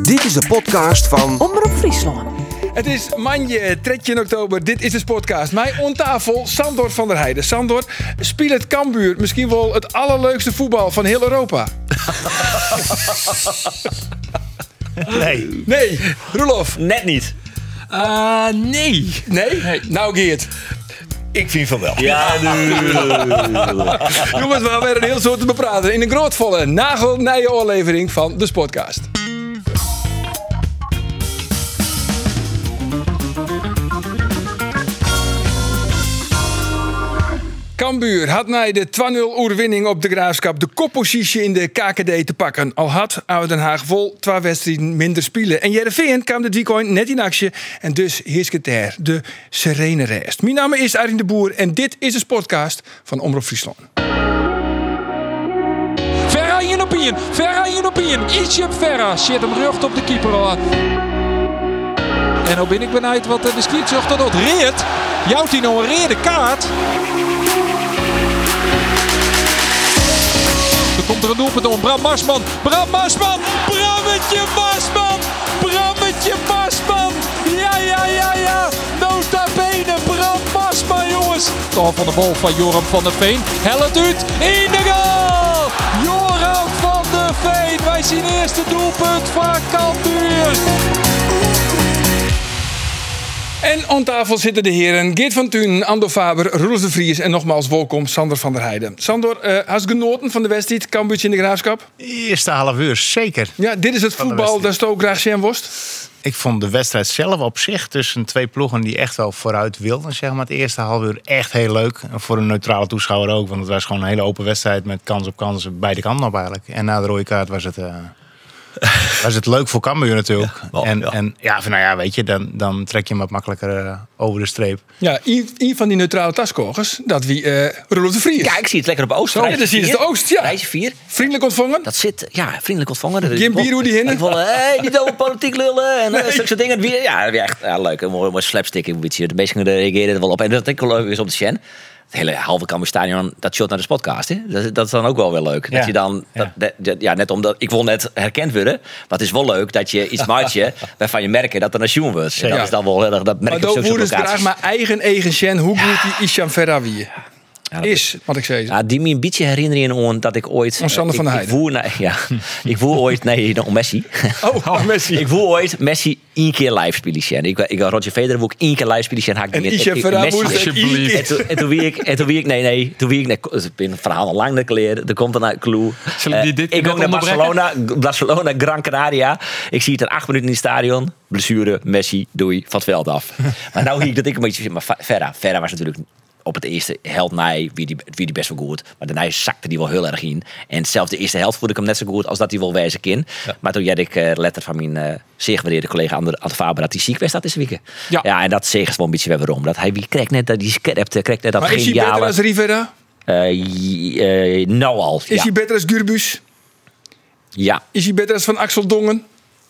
Dit is de podcast van Omroep Friesland. Het is maandag 13 oktober. Dit is de podcast. Mij om tafel Sandor van der Heijden. Sandor, speelt het Cambuur misschien wel het allerleukste voetbal van heel Europa? Nee. Nee. Roelof? Net niet. Nee. Nee? Nou Geert. Ik vind van wel. Ja, Jongens, we gaan weer een heel soort te bepraten in een grootvolle nagelnije oorlevering van de Sportcast. Cambuur had na de 2-0 overwinning op de Graafschap de koppositie in de KKD te pakken. Al had Oud Den Haag vol 2 wedstrijden minder spelen. En Heerenveen kwam dit weekend net in actie. En dus heerst het daar, de serene rest. Mijn naam is Arjen de Boer en dit is de Sportcast van Omroep Friesland. Verra in op in. Ietsje op Verra. Zit hem rucht op de keeper al. En nou ben ik benieuwd wat de scheidsrechter doet. Reert. Jouwt hij nou een reerde kaart? Er komt er een doelpunt om. Bram Marsman. Brammetje Marsman. Ja. Nota bene. Bram Marsman, jongens. Tal van de bal van Joram van der Veen. Hellet uit. In de goal. Joram van der Veen. Wij zien eerste doelpunt van Cambuur. En aan tafel zitten de heren Geert van Thun, Ando Faber, Roelof de Vries en nogmaals welkom Sander van der Heijden. Sander, has genoten van de wedstrijd Cambuurtje in de Graafschap? Eerste half uur, zeker. Ja, dit is het voetbal dat je ook graag zien worst. Ik vond de wedstrijd zelf op zich tussen 2 ploegen die echt wel vooruit wilden. Zeg maar. Het eerste half uur echt heel leuk. En voor een neutrale toeschouwer ook. Want het was gewoon een hele open wedstrijd met kans op kans beide kanten op eigenlijk. En na de rode kaart was het leuk voor Cambuur natuurlijk. Weet je, dan trek je hem wat makkelijker over de streep. Ja, een van die neutrale taskogers, dat wie Roelof de Vries. Ja, ik zie het lekker op Oost. Zo, dat zie je de Oost, ja. Reisje 4. Vriendelijk ontvangen. Dat zit, vriendelijk ontvangen. Geen bier hoe die hinnen. Ik wil niet over politiek lullen en zulke dingen. Ja, echt leuk. Een mooi slapstick een beetje. De meesten reageren er wel op. En dat ik wel leuk is op de Sjen. Het hele halve Cambuurstadion, dat shot naar de podcast. Hè? Dat is dan ook wel weer leuk. Ja. Dat je dan, net omdat ik wil net herkend worden. Maar het is wel leuk dat je iets maakt waarvan je merkt dat er een joen wordt. En dat is dan wel heel erg. Dat merk maar je dan voert het graag maar eigen Sjen. Hoe goed die Isham Ferrawi is, wat ik zei. Ja, die me een beetje herinneren aan dat ik ooit... Sander van der Heijden. Ik voer ooit... Nee, nog Messi. Messi. Ik voer ooit Messi 1 keer live spelen. Ik Roger Federer wil ik 1 keer live spelen. En Isham Ferrawi En toen wie ik... Nee. Het is een verhaal al lang geleden. Er komt een clue. Ik ga naar Barcelona, Gran Canaria. Ik zie het er 8 minuten in het stadion. Blessure, Messi, doei, van het veld af. Maar nou zie ik dat ik een beetje... Maar Ferra was natuurlijk... Op het eerste helft wie die best wel goed. Maar daarna zakte die wel heel erg in. En zelfs de eerste helft voelde ik hem net zo goed als dat hij wel wijzen kan. Ja. Maar toen had ik letter van mijn zeer gewaardeerde collega Ander Faber dat hij ziek was dat deze week. Ja, en dat zegt wel een beetje waarom. Dat hij kreeg net dat die scherpte, kreeg net dat maar geniale. Is hij beter als Rivera? Nou al. Is hij beter als Gurbus? Ja. Is hij beter als Van Axel Dongen?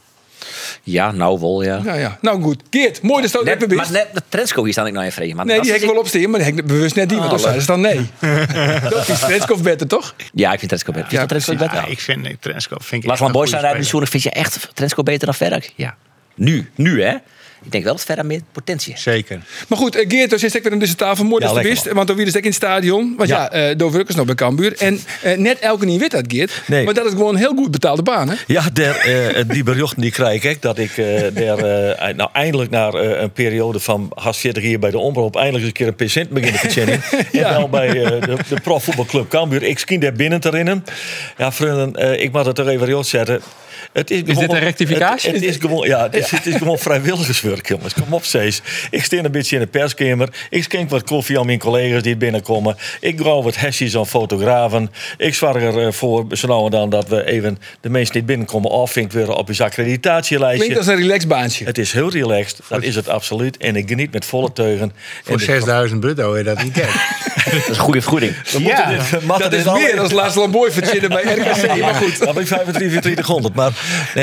Ja, nou wel, ja. Ja. Nou goed. Geert, mooi dat je het hebt. Maar net de Trensko hier staan ik nou even vregen. Nee, die heb ik wel opstaan, maar die heb ik bewust net niet. Want dat is dan nee. Dat is Trensko beter, toch? Ja, ik vind Trensko beter. Ja, Trensko beter? Ja, ik vind Trensko... Lars van Boys zijn vind je echt Trensko beter dan Verrak? Ja. Nu hè? Ik denk wel dat Verra meer potentie heeft. Zeker. Maar goed, Geert, dus is weer aan deze tafel. Mooi dat je wist. Want dan weer is ik in het stadion. Want Dover is nog bij Cambuur. En net elke niet weet dat, Geert. Nee. Maar dat is gewoon een heel goed betaalde baan, hè? Ja, die berichten die krijg ik. Dat ik eindelijk na een periode van haast 40 jaar bij de Omroep... eindelijk eens een keer een patiënt beginnen te chennen. En wel bij de profvoetbalclub Cambuur. Ik skin daar binnen te rennen. Ja, vrienden, ik mag het er even rond zetten. Is dit een rectificatie? Het is gewoon vrijwilligerswerk, jongens. Kom op, steeds. Ik sta een beetje in de perskamer. Ik schenk wat koffie aan mijn collega's die binnenkomen. Ik gauw wat hesjes aan fotografen. Ik zorg ervoor, zo nou en dan, dat we even de mensen die binnenkomen afvinkt weer op je accreditatielijstje. Klinkt als een relaxbaantje. Het is heel relaxed. Dat is het absoluut. En ik geniet met volle teugen. Voor 6.000 bruto, je dat niet kent. Dat is een goede vergoeding. Dat is meer dan Lars Lamboy verzinnen bij RKC. Maar goed. Dan ben ik 2500. Maar nee,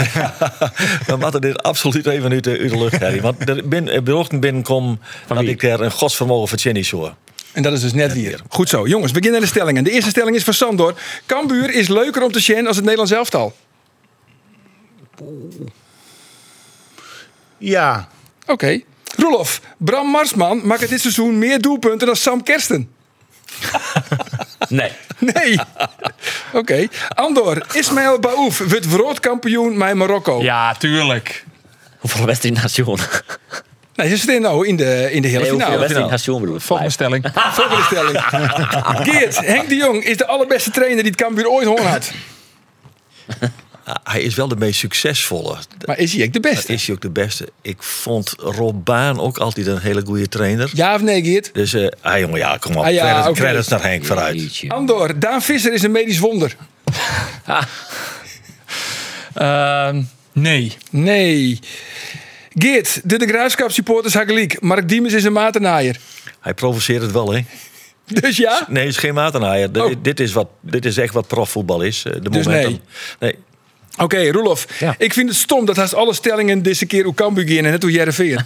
we moeten dit absoluut even uit de lucht hebben. Want er berichten binnenkomen dat ik er een godsvermogen van Jenny hoor. En dat is dus net weer. Goed zo. Jongens, we beginnen de stellingen. De eerste stelling is van Sandor. Cambuur is leuker om te zien als het Nederlands elftal. Ja. Oké. Roelof, Bram Marsman maakt dit seizoen meer doelpunten dan Sam Kersten. Nee. Nee. Oké. Andor, Ismaël Baouf wordt wereldkampioen met Marokko. Ja, tuurlijk. Hoeveel wedstrijden nation? Nee, ze zitten nou in de hele Hoeveel finale. wedstrijden nation bedoel ik? Volgende stelling. Volgende stelling. Geert, Henk de Jong is de allerbeste trainer die het Cambuur ooit gewonnen had. Hij is wel de meest succesvolle. Maar is hij ook de beste? Is hij ook de beste? Ik vond Rob Baan ook altijd een hele goede trainer. Ja of nee, Geert? Dus, jongen, ja, kom op. Ja, Credits naar Henk vooruit. Jeetje. Andor, Daan Visser is een medisch wonder. Nee. Nee. Geert, de Graafschap supporters hebben gelijk. Mark Diemers is een matenaaier. Hij provoceert het wel, hè? Dus ja? Nee, het is geen matenaaier. Oh. Dit is echt wat profvoetbal is. De Dus momenten. Nee. Oké, Roelof. Ja. Ik vind het stom dat haast alle stellingen deze keer hoe Cambuur gaan en net hoe Jereveen.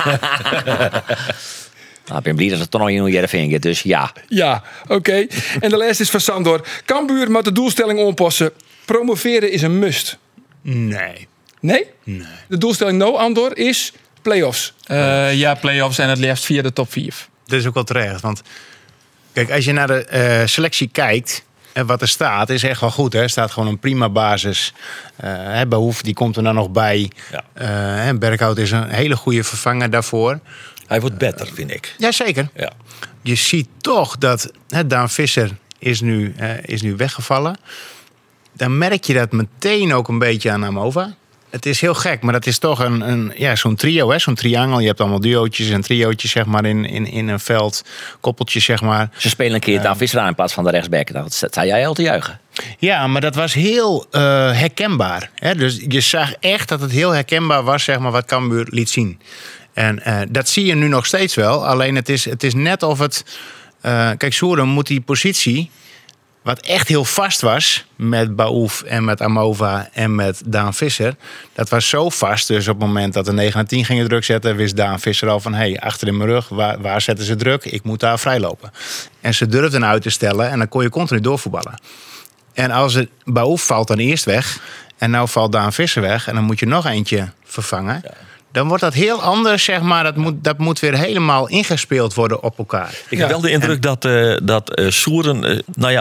Ik ben blij dat het toch nog in hoe Jereveen gaat, dus ja. Ja, oké. En de laatste is van Sandor. Cambuur moet de doelstelling aanpassen. Promoveren is een must. Nee. Nee? Nee. De doelstelling nou, Andor, is play-offs. Ja, play-offs en het liefst via de top 4. Dat is ook wel terecht. Want kijk, als je naar de selectie kijkt... En wat er staat, is echt wel goed. Hè? Er staat gewoon een prima basis. Behoef, die komt er dan nog bij. Ja. Berghout is een hele goede vervanger daarvoor. Hij wordt beter, vind ik. Jazeker. Ja. Je ziet toch dat Daan Visser is nu weggevallen. Dan merk je dat meteen ook een beetje aan Amova. Het is heel gek, maar dat is toch zo'n trio, hè? Zo'n triangel. Je hebt allemaal duootjes en triootjes zeg maar, in een veld. Koppeltjes, zeg maar. Ze spelen een keer Daan Visser aan in plaats van de rechtsback. Dat zei jij al te juichen. Ja, maar dat was heel herkenbaar. Hè? Dus je zag echt dat het heel herkenbaar was, zeg maar, wat Cambuur liet zien. En dat zie je nu nog steeds wel. Alleen het is net of het... kijk, Soeren moet die positie... Wat echt heel vast was met Baouf en met Amova en met Daan Visser. Dat was zo vast. Dus op het moment dat de 9 naar 10 gingen druk zetten... wist Daan Visser al van, achter in mijn rug, waar zetten ze druk? Ik moet daar vrijlopen. En ze durfden uit te stellen en dan kon je continu doorvoetballen. En als het Baouf valt dan eerst weg... en nou valt Daan Visser weg... en dan moet je nog eentje vervangen... Ja. Dan wordt dat heel anders, zeg maar. Dat moet weer helemaal ingespeeld worden op elkaar. Ik heb wel de indruk dat Soeren,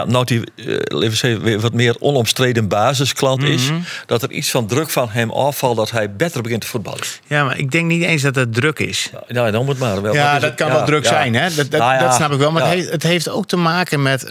weer wat meer onomstreden basisklant is. Dat er iets van druk van hem afvalt dat hij beter begint te voetballen. Ja, maar ik denk niet eens dat het druk is. Ja, dan moet maar wel. Ja, dat kan wel druk zijn, hè? Dat snap ik wel. Maar het heeft ook te maken met...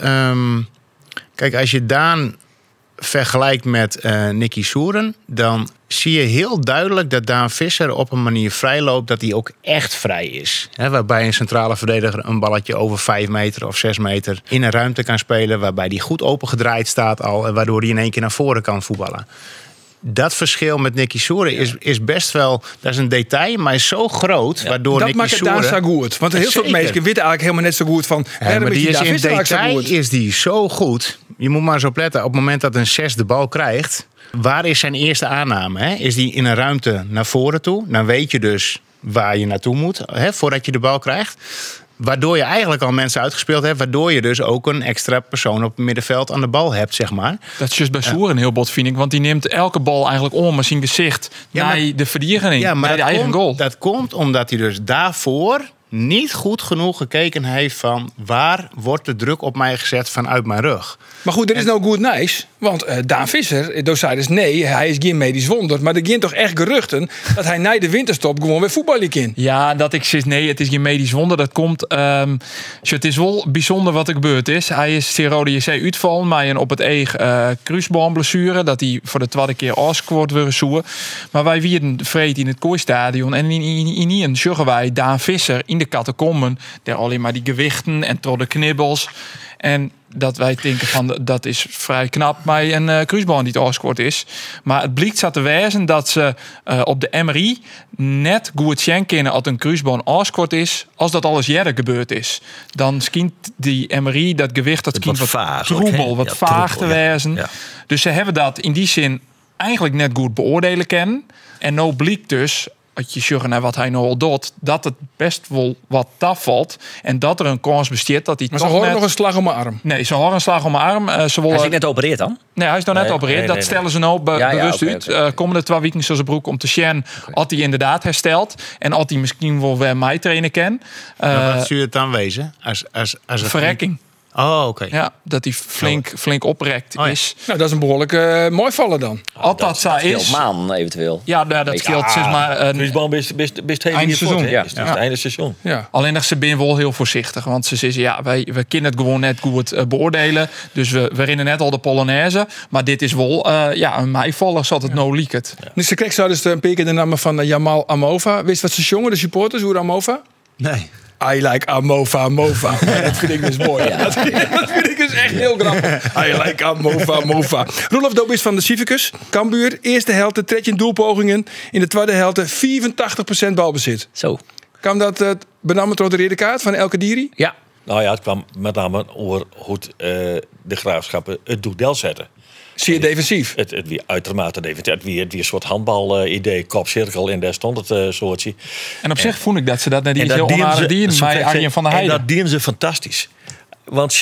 kijk, als je Daan vergelijkt met Nicky Soeren... dan zie je heel duidelijk dat Daan Visser op een manier vrijloopt... dat hij ook echt vrij is. He, waarbij een centrale verdediger een balletje over 5 meter of 6 meter... in een ruimte kan spelen, waarbij hij goed opengedraaid staat al... en waardoor hij in één keer naar voren kan voetballen. Dat verschil met Nicky Soeren is best wel... dat is een detail, maar is zo groot... waardoor dat Nicky maakt het daar zo goed. Want heel veel mensen weten eigenlijk helemaal net zo goed van... maar die is in detail is die zo goed. Je moet maar eens op letten. Op het moment dat een 6 de bal krijgt... waar is zijn eerste aanname? Hè? Is die in een ruimte naar voren toe? Dan weet je dus waar je naartoe moet... hè, voordat je de bal krijgt. Waardoor je eigenlijk al mensen uitgespeeld hebt... waardoor je dus ook een extra persoon op het middenveld aan de bal hebt, zeg maar. Dat is juist bij Soeren heel bot, vind ik. Want die neemt elke bal eigenlijk om met zijn gezicht... naar de verdediger naar de eigen goal. Dat komt omdat hij dus daarvoor... niet goed genoeg gekeken heeft van... waar wordt de druk op mij gezet vanuit mijn rug. Maar goed, dat is nou goed nice. Want Daan Visser, door zei dus nee, hij is geen medisch wonder. Maar er gaan toch echt geruchten dat hij na de winterstop gewoon weer voetballen kan. Ja, dat ik zeg nee, het is geen medisch wonder. Dat komt, het is wel bijzonder wat er gebeurd is. Hij is zeer rode JC uitvallen, maar een op het eeg kruisboomblessure. Dat hij voor de tweede keer afsquart weer zoeken. Maar wij wierden vreed in het Kooistadion. En in een zorgen wij Daan Visser in de catacomben. Daar alleen maar die gewichten en tot de knibbels. En dat wij denken van dat is vrij knap bij een kruisbaan die het afgescoord is. Maar het blijkt zo te wijzen dat ze op de MRI net goed zien kunnen als een kruisbaan afgescoord is, als dat alles jaren gebeurd is. Dan schijnt die MRI, dat gewicht, dat schijnt wat troebel, wat vaag te wijzen. Ja. Dus ze hebben dat in die zin eigenlijk net goed beoordelen kennen. En nou blijkt dus als je zorgt naar wat hij nou al doet, dat het best wel wat tafvalt. En dat er een kans bestaat dat hij Maar ze horen nog een slag om mijn arm. Nee, ze horen een slag om mijn arm. Hij is niet net opereerd dan? Nee, hij is nog net opereerd. Dat stellen ze nou bewust uit. Okay. Komende 2 weken zoals een broek om te zien. Als hij inderdaad herstelt. En als hij misschien wel weer mij trainen kan. Wat zou het dan wezen? Als het Verrekking. Oh, oké. Ja, dat hij flink oprekt is. Nou, dat is een behoorlijk mooi vallen dan. Als dat zo is. Maan eventueel. Ja, dat scheelt zeg maar. Frisbaan best heel eindseizoen. Ja, Ja. het einde seizoen. Ja. Alleen dat ze zijn wel heel voorzichtig. Want ze zeggen, we kunnen het gewoon net goed beoordelen. Dus we rennen net al de Polonaise. Maar dit is wel een meivaller, zoals het nou liekt. Ja. Dus ze kreeg zo dus een paar keer de naam van Jamal Amova. Wist wat ze zongen, de supporters, hoe Amova? Nee. I like Amova. Dat vind ik dus mooi. Ja. Dat vind ik dus echt heel grappig. I like Amova. Roelof Doop is van de Civicus. Cambuur, eerste helft, 13 doelpogingen. In de tweede helft 84% balbezit. Zo. Kwam dat benamelijk door de rode kaart van El Kadiri? Ja. Nou ja, het kwam met name over hoe de Graafschappen het doel zetten. Zeer defensief. Het wie uitermate defensief. Het wie een soort handbal-idee, kopcirkel en daar stond het soortje. En op zich vond ik dat ze dat net En iets dat heel dienen onaardig ze- dienen bij Arjen van der En Heijden. dat dienen ze fantastisch. Want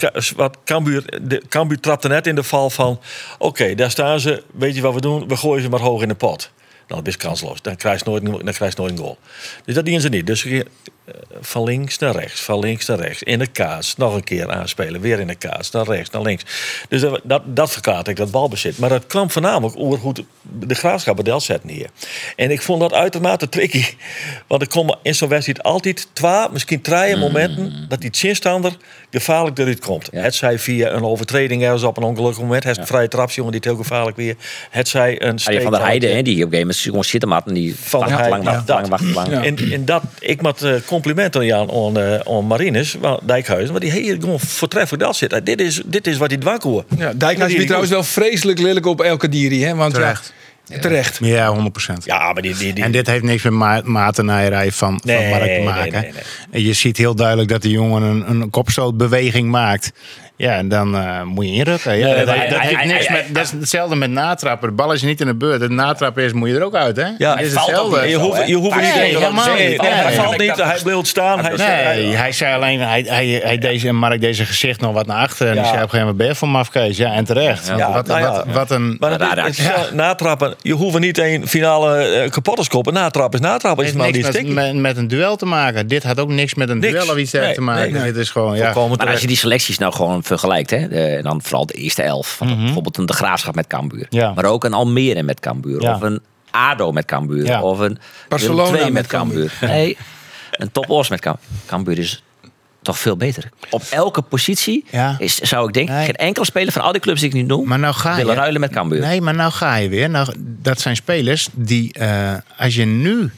Cambuur trapte net in de val van... Oké, daar staan ze. Weet je wat we doen? We gooien ze maar hoog in de pot. Dan is het kansloos. Dan krijg je nooit een goal. Dus dat dienen ze niet. Dus van links naar rechts. Van links naar rechts. In de kaas. Nog een keer aanspelen. Weer in de kaas. Naar rechts, naar links. Dus dat verklaart ik, dat balbezit. Maar dat kwam voornamelijk over hoe de Graafschappen deel zetten hier. En ik vond dat uitermate tricky. Want er komen in zo'n wedstrijd altijd 2, misschien 3 momenten... dat die zinstander gevaarlijk eruit komt. Ja. Het zij via een overtreding ergens op een ongelukkig moment. Het is een vrije trapsjongen die het heel gevaarlijk weer. Het zij een Arjen van der Heijden, die op een gegeven moment gewoon zitten maakt. En die Van der Heijden, lang wacht. Ja. En dat, ik moet complimenten aan Marinus, Dijkhuizen, maar die hele gewoon voortreffelijk dat zit. Dit is wat hij dwakkoer. Ja, Dijkhuis is trouwens wel vreselijk lelijk op El Kadiri. Hè? Want Terecht. terecht. Ja, 100%. Ja, maar die En dit heeft niks met matenaaierij van Mark te maken. Nee. En je ziet heel duidelijk dat de jongen een kopstootbeweging maakt. Ja, en dan moet je inrukken. Ja, dat is hetzelfde met natrappen. De bal is niet in de beurt. Het natrappen is, moet je er ook uit. Hè? Ja, het is valt ook hetzelfde. niet. je hoeft niet helemaal niet. hij valt niet, hij wil staan. Hij zei alleen, hij deze, Mark deze gezicht nog wat naar achteren. En die zei op een gegeven moment, ben je voor mafkees? Ja, en terecht. Ja, Wat een... Maar natrappen, je hoeft niet een finale kapotte koppen. Natrappen is natrappen. Het Is heeft maar niks met een duel te maken. Dit had ook niks met een duel of iets te maken. Nee. Dit is gewoon, ja. Maar als je die selecties nou gewoon vergelijkt, hè, dan vooral de eerste 11, van bijvoorbeeld een De Graafschap met Cambuur, Ja. maar ook een Almere met Cambuur, Ja. of een ADO met Cambuur, Ja. of een Barcelona Willem II met met Cambuur. Nee, een Top Os met Cambuur. Cambuur is toch veel beter. Op elke positie zou ik denken, geen enkele speler van al die clubs die ik nu noem, Maar nou ga willen je ruilen met Cambuur. Nee, maar nou ga je weer. Nou, dat zijn spelers die, als je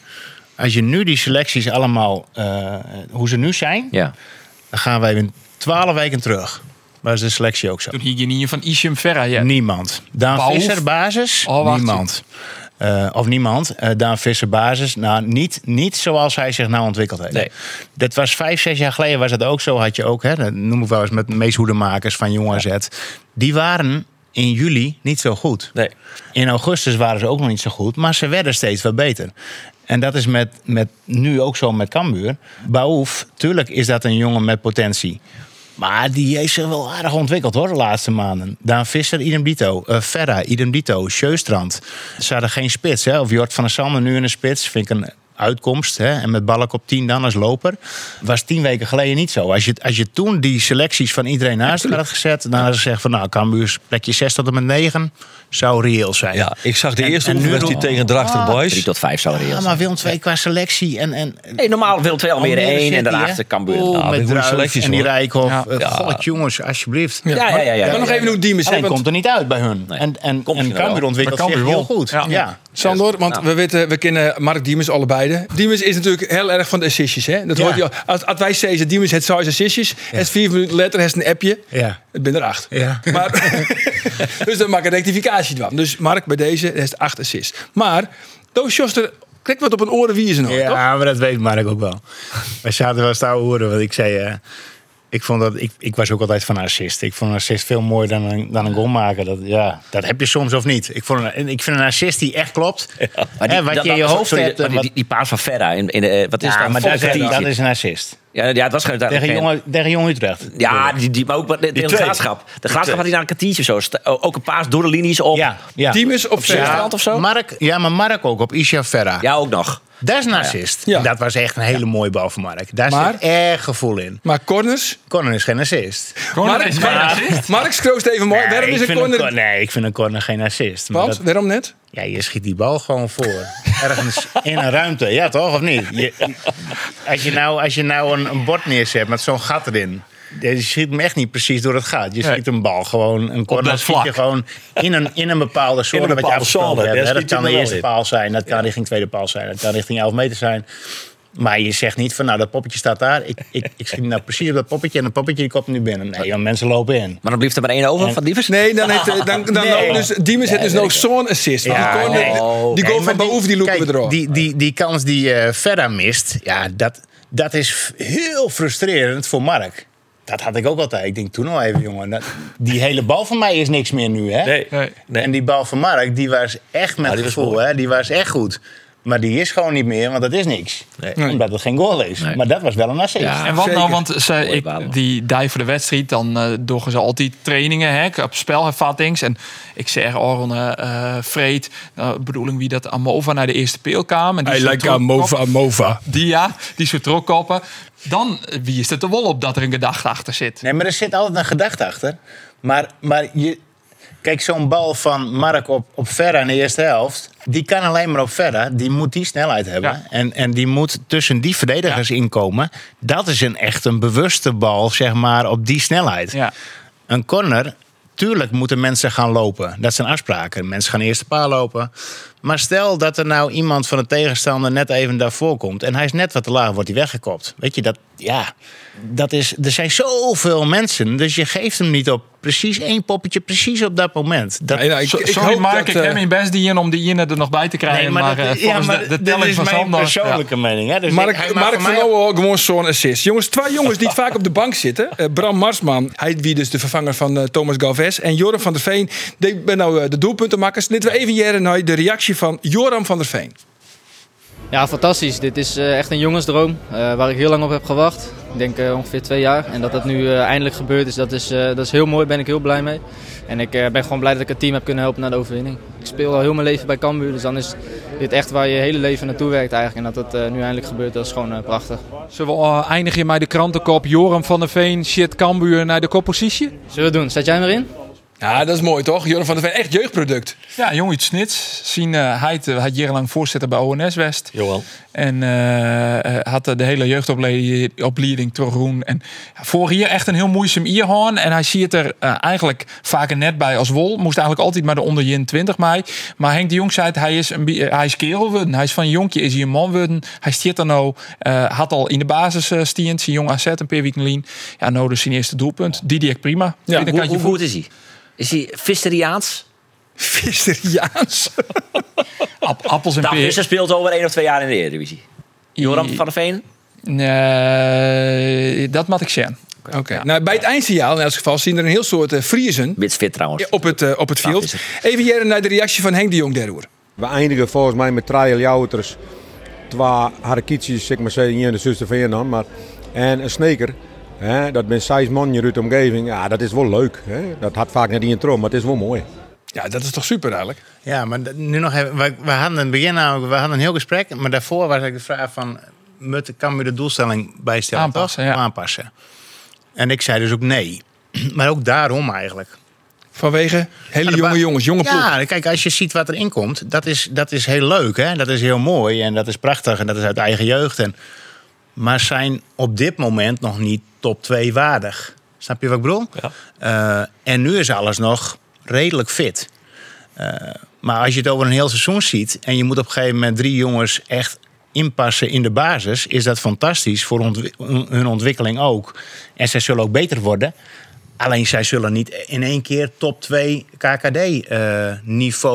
nu die selecties allemaal, hoe ze nu zijn, Ja. dan gaan wij in 12 weken terug. Maar is de selectie ook zo. Toen hier niet van Isham Ferra. Ja. Niemand. Daan Behalve- Visser basis, Oh, wacht. niemand. Of niemand. Daan Visser basis. Nou, niet zoals hij zich nou ontwikkeld heeft. Nee. Dat was 5-6 jaar geleden was dat ook zo. Had je ook, hè, dat noem ik wel eens met de meest hoedemakers van Jong AZ. Die waren in juli niet zo goed. Nee. In augustus waren ze ook nog niet zo goed. Maar ze werden steeds wat beter. En dat is met nu ook zo met Cambuur. Baouf, tuurlijk is dat een jongen met potentie. Maar die heeft zich wel aardig ontwikkeld hoor, de laatste maanden. Daan Visser, idem dito. Ferra, idem dito. Sjöstrand. Ze hadden geen spits. Hè? Of Jort van der Sande nu in de spits. Vind ik een uitkomst. Hè? En met Balk op 10 dan als loper. Was 10 weken geleden niet zo. Als je toen die selecties van iedereen naast elkaar had gezet. Dan hadden ze gezegd van nou, Cambuur plekje 6 tot en met 9. Zou reëel zijn. Ja, ik zag de eerste en nu oefenwedstrijd nog- tegen Drachter 3 Boys. tot 5 zou er Ja, eerst. maar Willem II qua selectie. En Nee, normaal wil 2 Almere Almere 1 en City, daarachter hè? Cambuur. Oh, Nou, met goede Druif selecties, en die hoor. Rijkhoff. Ja. God jongens, alsjeblieft. Ja. Dan nog even hoe Diemers. Alleen komt er niet uit bij hun. Nee. En Komt misschien Cambuur wel. ontwikkelt Maar zich Cambuur heel wel. goed. Ja. Ja. Sander, want we kennen Mark Diemers allebei. Diemers is natuurlijk heel erg van de assistjes. Hè? Dat Ja. hoort je al. Als wij zeggen Diemers het 6 assistjes. En 4 minuten later heeft een appje. Ja. Het ben er 8. Ja. Maar, dus dan maak ik een rectificatie van. Dus Mark bij deze heeft 8 assists. Maar, Doos Sjoster, kijk wat op een oren wie is er nog. toch? Ja, maar dat weet Mark ook wel. Wij zaten wel eens te ouwe horen, want ik zei... Ik was ook altijd van een assist. Ik vond een assist veel mooier dan een goal maken. Dat heb je soms of niet. Ik vind een assist die echt klopt. Ja. Maar wat je in je hoofd hebt... Die paas van Ferra. Wat is dat? Maar dat is een assist. Ja, het was tegen Jong Utrecht. Ja, maar ook de Graafschap. De Graafschap had hij naar een kwartiertje zo. Ook een paas door de linies op. Diemus op Zeestrand of zo? Maar Mark ook op Isha Ferra. Ja, ook nog. Dat is een assist. Ja. Dat was echt een hele mooie bal van Mark. Daar zit erg gevoel in. Maar corners? Corner is geen assist. Mark scroost even mooi. Waarom is een corner? Nee, ik vind een corner geen assist. Want? Waarom net? Ja, je schiet die bal gewoon voor. Ergens in een ruimte. Ja, toch? Of niet? Als je nou een bord neerzet met zo'n gat erin. Je schiet hem echt niet precies door het gat. Je schiet een bal gewoon, een corner schiet je gewoon in een bepaalde zone. Wat je afgesproken hebt. Dat kan de eerste paal zijn, dat kan richting tweede paal zijn, dat kan richting 11 meter zijn. Maar je zegt niet van, dat poppetje staat daar. Ik schiet nou precies op dat poppetje en dat poppetje die komt nu binnen. Nee, want mensen lopen in. Maar dan blijft er maar één over van Diemers? Nee, dus Diemers heeft dus nog zo'n assist. Ja, die goal van Boven, die lopen we erop. Die kans die Ferra mist, dat is heel frustrerend voor Mark. Dat had ik ook altijd. Ik denk toen al even, jongen. Die hele bal van mij is niks meer nu, hè? Nee. En die bal van Mark, die was echt met gevoel, hè? Die was echt goed. Maar die is gewoon niet meer, want dat is niks. Nee. Omdat het geen goal is. Nee. Maar dat was wel een assist. Ja, en wat zeker. Nou, want die die voor de wedstrijd, dan doen ze altijd trainingen op spelhervattings. En ik zeg Freed, bedoeling wie dat Amova naar de eerste peel kwam. Hij lijkt Amova. Die soort trokkoppen. Dan, wie is het er wel op dat er een gedachte achter zit? Nee, maar er zit altijd een gedachte achter. Maar je... Kijk, zo'n bal van Mark op Ferra in de eerste helft, die kan alleen maar op Ferra. Die moet die snelheid hebben. Ja. En die moet tussen die verdedigers inkomen. Dat is echt een bewuste bal, zeg maar, op die snelheid. Ja. Een corner, tuurlijk moeten mensen gaan lopen. Dat zijn afspraken. Mensen gaan eerst de paal lopen. Maar stel dat er nou iemand van de tegenstander net even daarvoor komt en hij is net wat te laag, wordt hij weggekopt. Weet je, er zijn zoveel mensen, dus je geeft hem niet op precies één poppetje, precies op dat moment. Sorry Mark, ik heb mijn best die om die er nog bij te krijgen. Nee, maar de telling van Sander. Dat is mijn persoonlijke mening. Hè? Dus Mark van Ouwen gewoon zo'n assist. Jongens, twee jongens die vaak op de bank zitten. Bram Marsman, hij wie dus de vervanger van Thomas Galvez. En Joram van der Veen, die ben nou de doelpuntenmakkers. Laten we even jaren naar de reactie van Joram van der Veen. Ja, fantastisch. Dit is echt een jongensdroom waar ik heel lang op heb gewacht. Ik denk ongeveer 2 jaar. En dat nu eindelijk gebeurd is, dat is heel mooi. Daar ben ik heel blij mee. En ik ben gewoon blij dat ik het team heb kunnen helpen naar de overwinning. Ik speel al heel mijn leven bij Cambuur. Dus dan is dit echt waar je hele leven naartoe werkt eigenlijk. En dat het nu eindelijk gebeurt, dat is gewoon prachtig. Zullen we eindigen met de krantenkop? Joram van der Veen, shit Cambuur naar de koppositie? Zullen we doen. Zet jij hem erin? Ja, dat is mooi toch? Joram van der Veen, echt jeugdproduct. Ja, jong iets snits. Hij had jarenlang voorzitter bij ONS West. Johan. En had de hele jeugdopleiding terugdoen. En voor hier echt een heel moeizaam ierhoorn. En hij ziet er eigenlijk vaker net bij als Wol. Moest eigenlijk altijd maar de onder 20 mei. Maar Henk de Jong zei, hij is kerel worden. Hij is van een jonkje, is hij een man worden. Hij stiert er nou. Had al in de basis stiend. Zijn jong AZ een paar weken lien. Ja, nou dus zijn eerste doelpunt. Die prima. Ja, hoe goed is hij? Is hij Visseriaans? Visseriaans? Appels en peren. Visser speelt over 1 of 2 jaar in de Eredivisie. Joram van der Veen? Nee, dat moet ik zeggen. Oké. Ja. Nou, bij het eindsignaal in elk geval zien er een heel soort Friesen. Bits fit trouwens. Op het veld. Even hier naar de reactie van Henk de Jong daarover. We eindigen volgens mij met trial jouters. 2 harakitjes, zeg maar, hier in de zuster van dan, maar en een sneker. Dat ben 6 man uit de omgeving. Ja, dat is wel leuk. Hè? Dat had vaak net in een trom, maar het is wel mooi. Ja, dat is toch super eigenlijk? Ja, maar nu nog even. We hadden in het begin een heel gesprek. Maar daarvoor was eigenlijk de vraag van... kan u de doelstelling bijstellen? Aanpassen, toch? Ja. Aanpassen. En ik zei dus ook nee. Maar ook daarom eigenlijk. Vanwege hele jonge jongens, jonge ploeg. Ja, kijk, als je ziet wat erin komt... Dat is heel leuk, hè? Dat is heel mooi. En dat is prachtig. En dat is uit eigen jeugd. Maar zijn op dit moment nog niet top 2 waardig. Snap je wat ik bedoel? Ja. En nu is alles nog redelijk fit. Maar als je het over een heel seizoen ziet... en je moet op een gegeven moment 3 jongens echt inpassen in de basis... is dat fantastisch voor hun ontwikkeling ook. En zij zullen ook beter worden. Alleen zij zullen niet in één keer top 2 KKD niveau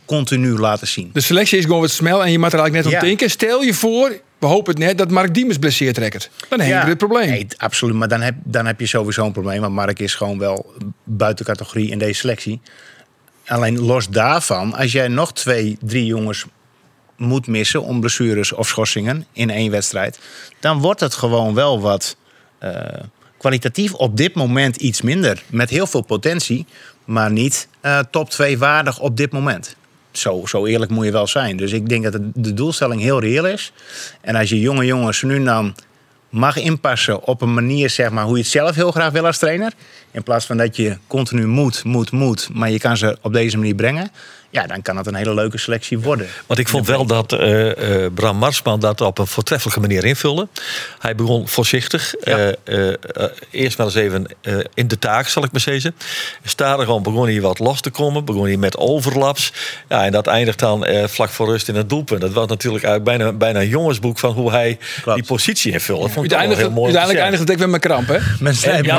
continu laten zien. De selectie is gewoon wat smel en je moet er eigenlijk net om denken. Stel je voor, we hopen het net, dat Mark Diemers blesseerd trekt. Dan heb je het probleem. Nee, absoluut, maar dan heb je sowieso een probleem. Want Mark is gewoon wel buiten categorie in deze selectie. Alleen los daarvan, als jij nog 2-3 jongens moet missen om blessures of schorsingen in 1 wedstrijd, dan wordt het gewoon wel wat kwalitatief op dit moment iets minder. Met heel veel potentie, maar niet top 2 waardig op dit moment. Zo eerlijk moet je wel zijn. Dus ik denk dat de doelstelling heel reëel is. En als je jonge jongens nu dan mag inpassen op een manier, zeg maar, hoe je het zelf heel graag wil als trainer. In plaats van dat je continu moet, maar je kan ze op deze manier brengen. Ja, dan kan het een hele leuke selectie worden. Want ik vond wel dat Bram Marsman dat op een voortreffelijke manier invulde. Hij begon voorzichtig. Ja. Eerst maar eens even in de taak, zal ik maar zeggen. Stadig begon hij wat los te komen. Begon hij met overlaps. Ja, en dat eindigt dan vlak voor rust in het doelpunt. Dat was natuurlijk eigenlijk bijna een jongensboek van hoe hij die positie invulde. Dat vond ik wel heel mooi. Uiteindelijk eindigt het ook weer met Mekramp, hè? Met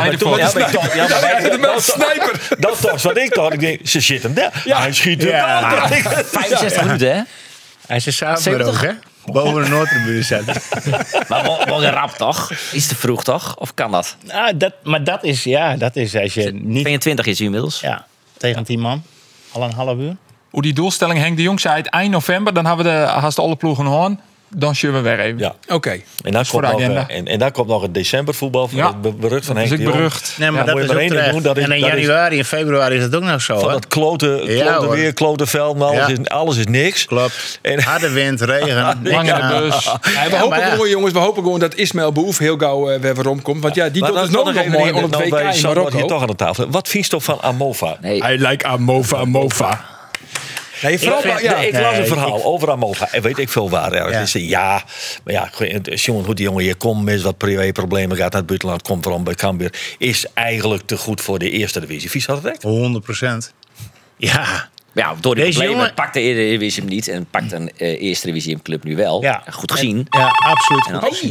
Snijper. Dat toch wat ik dacht. Ik denk, ze zit hem daar. Ja. Hij schiet hem. Ja, 65 minuten, hè? Hij is er samen ook, hè? Boven de Noordtribune zetten. Maar wel een rap, toch? Is te vroeg, toch? Of kan dat? Maar dat is als je niet... 22 is hij inmiddels. Ja, tegen 10 man. Al een half uur. Hoe die doelstelling, Henk de Jong zei het eind november. Dan hebben we haast alle ploegen aan. Dan zullen we weer even. Ja. Oké. En dan komt nog het decembervoetbal van berucht van Henk de Jong. Berucht. Nee, maar dat is ook terecht. En in januari en februari is het ook nog zo. Van dat klote weer, klote veld, alles is niks. Klopt. En harde wind, regen. Lang in de bus. We hopen gewoon, jongens, dat Ismaël Boef heel gauw weer rondkomt. Want die doet dus nog mooi op het WK in Marokko. Hier toch aan de tafel. Wat vind je toch van Amova? Hij lijkt Amova. Nee, ik las een verhaal over Amova. En weet ik veel waar ergens. Jongen, hoe die jongen hier komt, met wat privéproblemen, gaat naar het buitenland, komt erom bij Cambuur, is eigenlijk te goed voor de eerste divisie. Vies had het echt? 100%. Ja. Ja, door die problemen pakt de Eredivisie hem niet en pakt een eerste divisie club nu wel. Ja. Goed gezien. Ja, absoluut.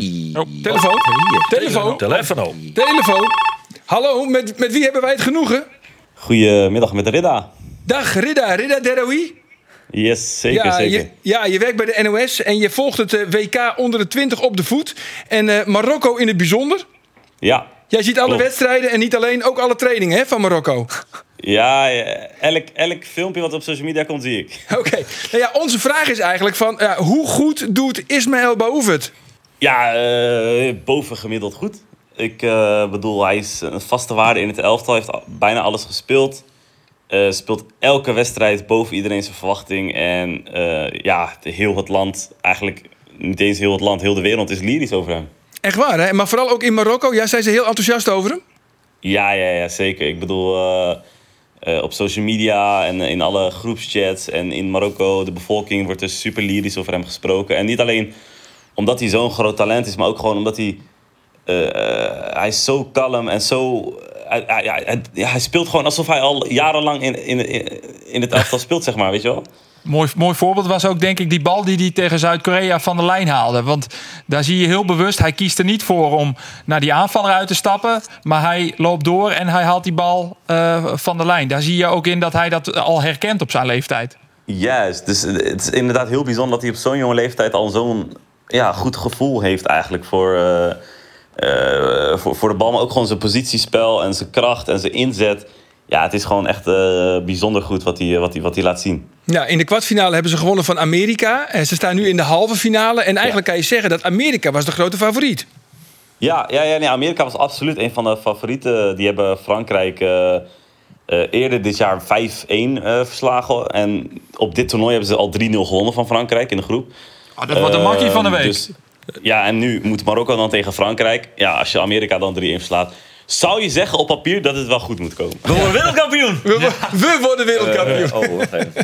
Telefoon. Hallo, met wie hebben wij het genoegen? Goedemiddag, met Ridda. Dag Ridda Deroui. Yes, zeker. Ja, je werkt bij de NOS en je volgt het WK onder de 20 op de voet. En Marokko in het bijzonder. Ja. Jij ziet alle wedstrijden en niet alleen, ook alle trainingen, hè, van Marokko. Ja, elk filmpje wat op social media komt, zie ik. Oké. Nou ja, onze vraag is eigenlijk van, hoe goed doet Ismaël Bouf het? Ja, bovengemiddeld goed. Ik bedoel, hij is een vaste waarde in het elftal, heeft bijna alles gespeeld. Speelt elke wedstrijd boven iedereen zijn verwachting. En heel het land, eigenlijk niet eens heel het land, heel de wereld is lyrisch over hem. Echt waar, hè? Maar vooral ook in Marokko, zijn ze heel enthousiast over hem? Ja, zeker. Ik bedoel, op social media en in alle groepschats en in Marokko, de bevolking wordt er super lyrisch over hem gesproken. En niet alleen omdat hij zo'n groot talent is, maar ook gewoon omdat hij is zo kalm en zo... hij speelt gewoon alsof hij al jarenlang in het elftal speelt, zeg maar, weet je wel. Mooi voorbeeld was ook, denk ik, die bal die hij tegen Zuid-Korea van de lijn haalde. Want daar zie je heel bewust, hij kiest er niet voor om naar die aanvaller uit te stappen. Maar hij loopt door en hij haalt die bal van de lijn. Daar zie je ook in dat hij dat al herkent op zijn leeftijd. Juist, dus het is inderdaad heel bijzonder dat hij op zo'n jonge leeftijd al zo'n goed gevoel heeft eigenlijk voor de bal. Maar ook gewoon zijn positiespel en zijn kracht en zijn inzet. Ja, het is gewoon echt bijzonder goed wat hij laat zien. Ja, in de kwartfinale hebben ze gewonnen van Amerika. En ze staan nu in de halve finale. En eigenlijk kan je zeggen dat Amerika was de grote favoriet. Ja, Amerika was absoluut een van de favorieten. Die hebben Frankrijk eerder dit jaar 5-1 verslagen. En op dit toernooi hebben ze al 3-0 gewonnen van Frankrijk in de groep. Dat wordt de makkie van de week. Dus, en nu moet Marokko dan tegen Frankrijk. Ja, als je Amerika dan 3-1 verslaat, zou je zeggen op papier dat het wel goed moet komen. We worden wereldkampioen! We worden wereldkampioen!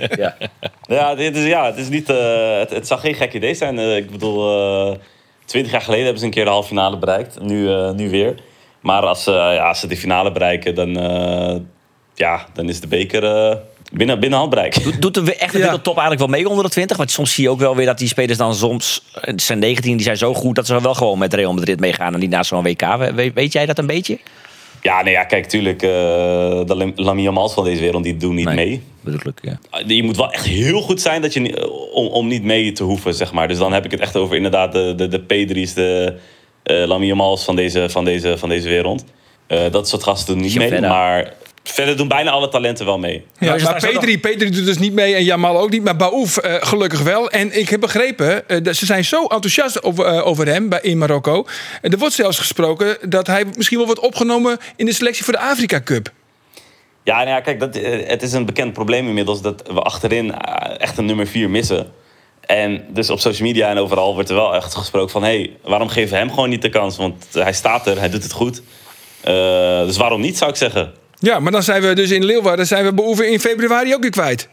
Het is niet... Het zou geen gek idee zijn. Ik bedoel, 20 jaar geleden hebben ze een keer de halve finale bereikt. Nu weer. Maar als ze de finale bereiken, dan is de beker binnen handbereik. Doet de echte wereldtop eigenlijk wel mee onder de 20? Want soms zie je ook wel weer dat die spelers dan soms... Het zijn 19, die zijn zo goed dat ze wel gewoon met Real Madrid meegaan en niet naar zo'n WK. Weet jij dat een beetje? Ja, kijk, tuurlijk, de Lamine Yamals van deze wereld, die doen niet mee. Bedoelijk, ja. Je moet wel echt heel goed zijn dat je, om niet mee te hoeven, zeg maar. Dus dan heb ik het echt over inderdaad de P3's, de Lamine Yamals van deze wereld. Dat soort gasten doen niet mee, maar verder doen bijna alle talenten wel mee. Ja, maar Pedri doet dus niet mee en Yamal ook niet. Maar Baouf gelukkig wel. En ik heb begrepen, dat ze zijn zo enthousiast over hem in Marokko. Er wordt zelfs gesproken dat hij misschien wel wordt opgenomen in de selectie voor de Afrika Cup. Ja, nou ja, kijk, het is een bekend probleem inmiddels dat we achterin echt een nummer 4 missen. En dus op social media en overal wordt er wel echt gesproken van... waarom geven we hem gewoon niet de kans? Want hij staat er, hij doet het goed. Dus waarom niet, zou ik zeggen. Ja, maar dan zijn we dus in Leeuwarden, zijn we Baouf in februari ook weer kwijt.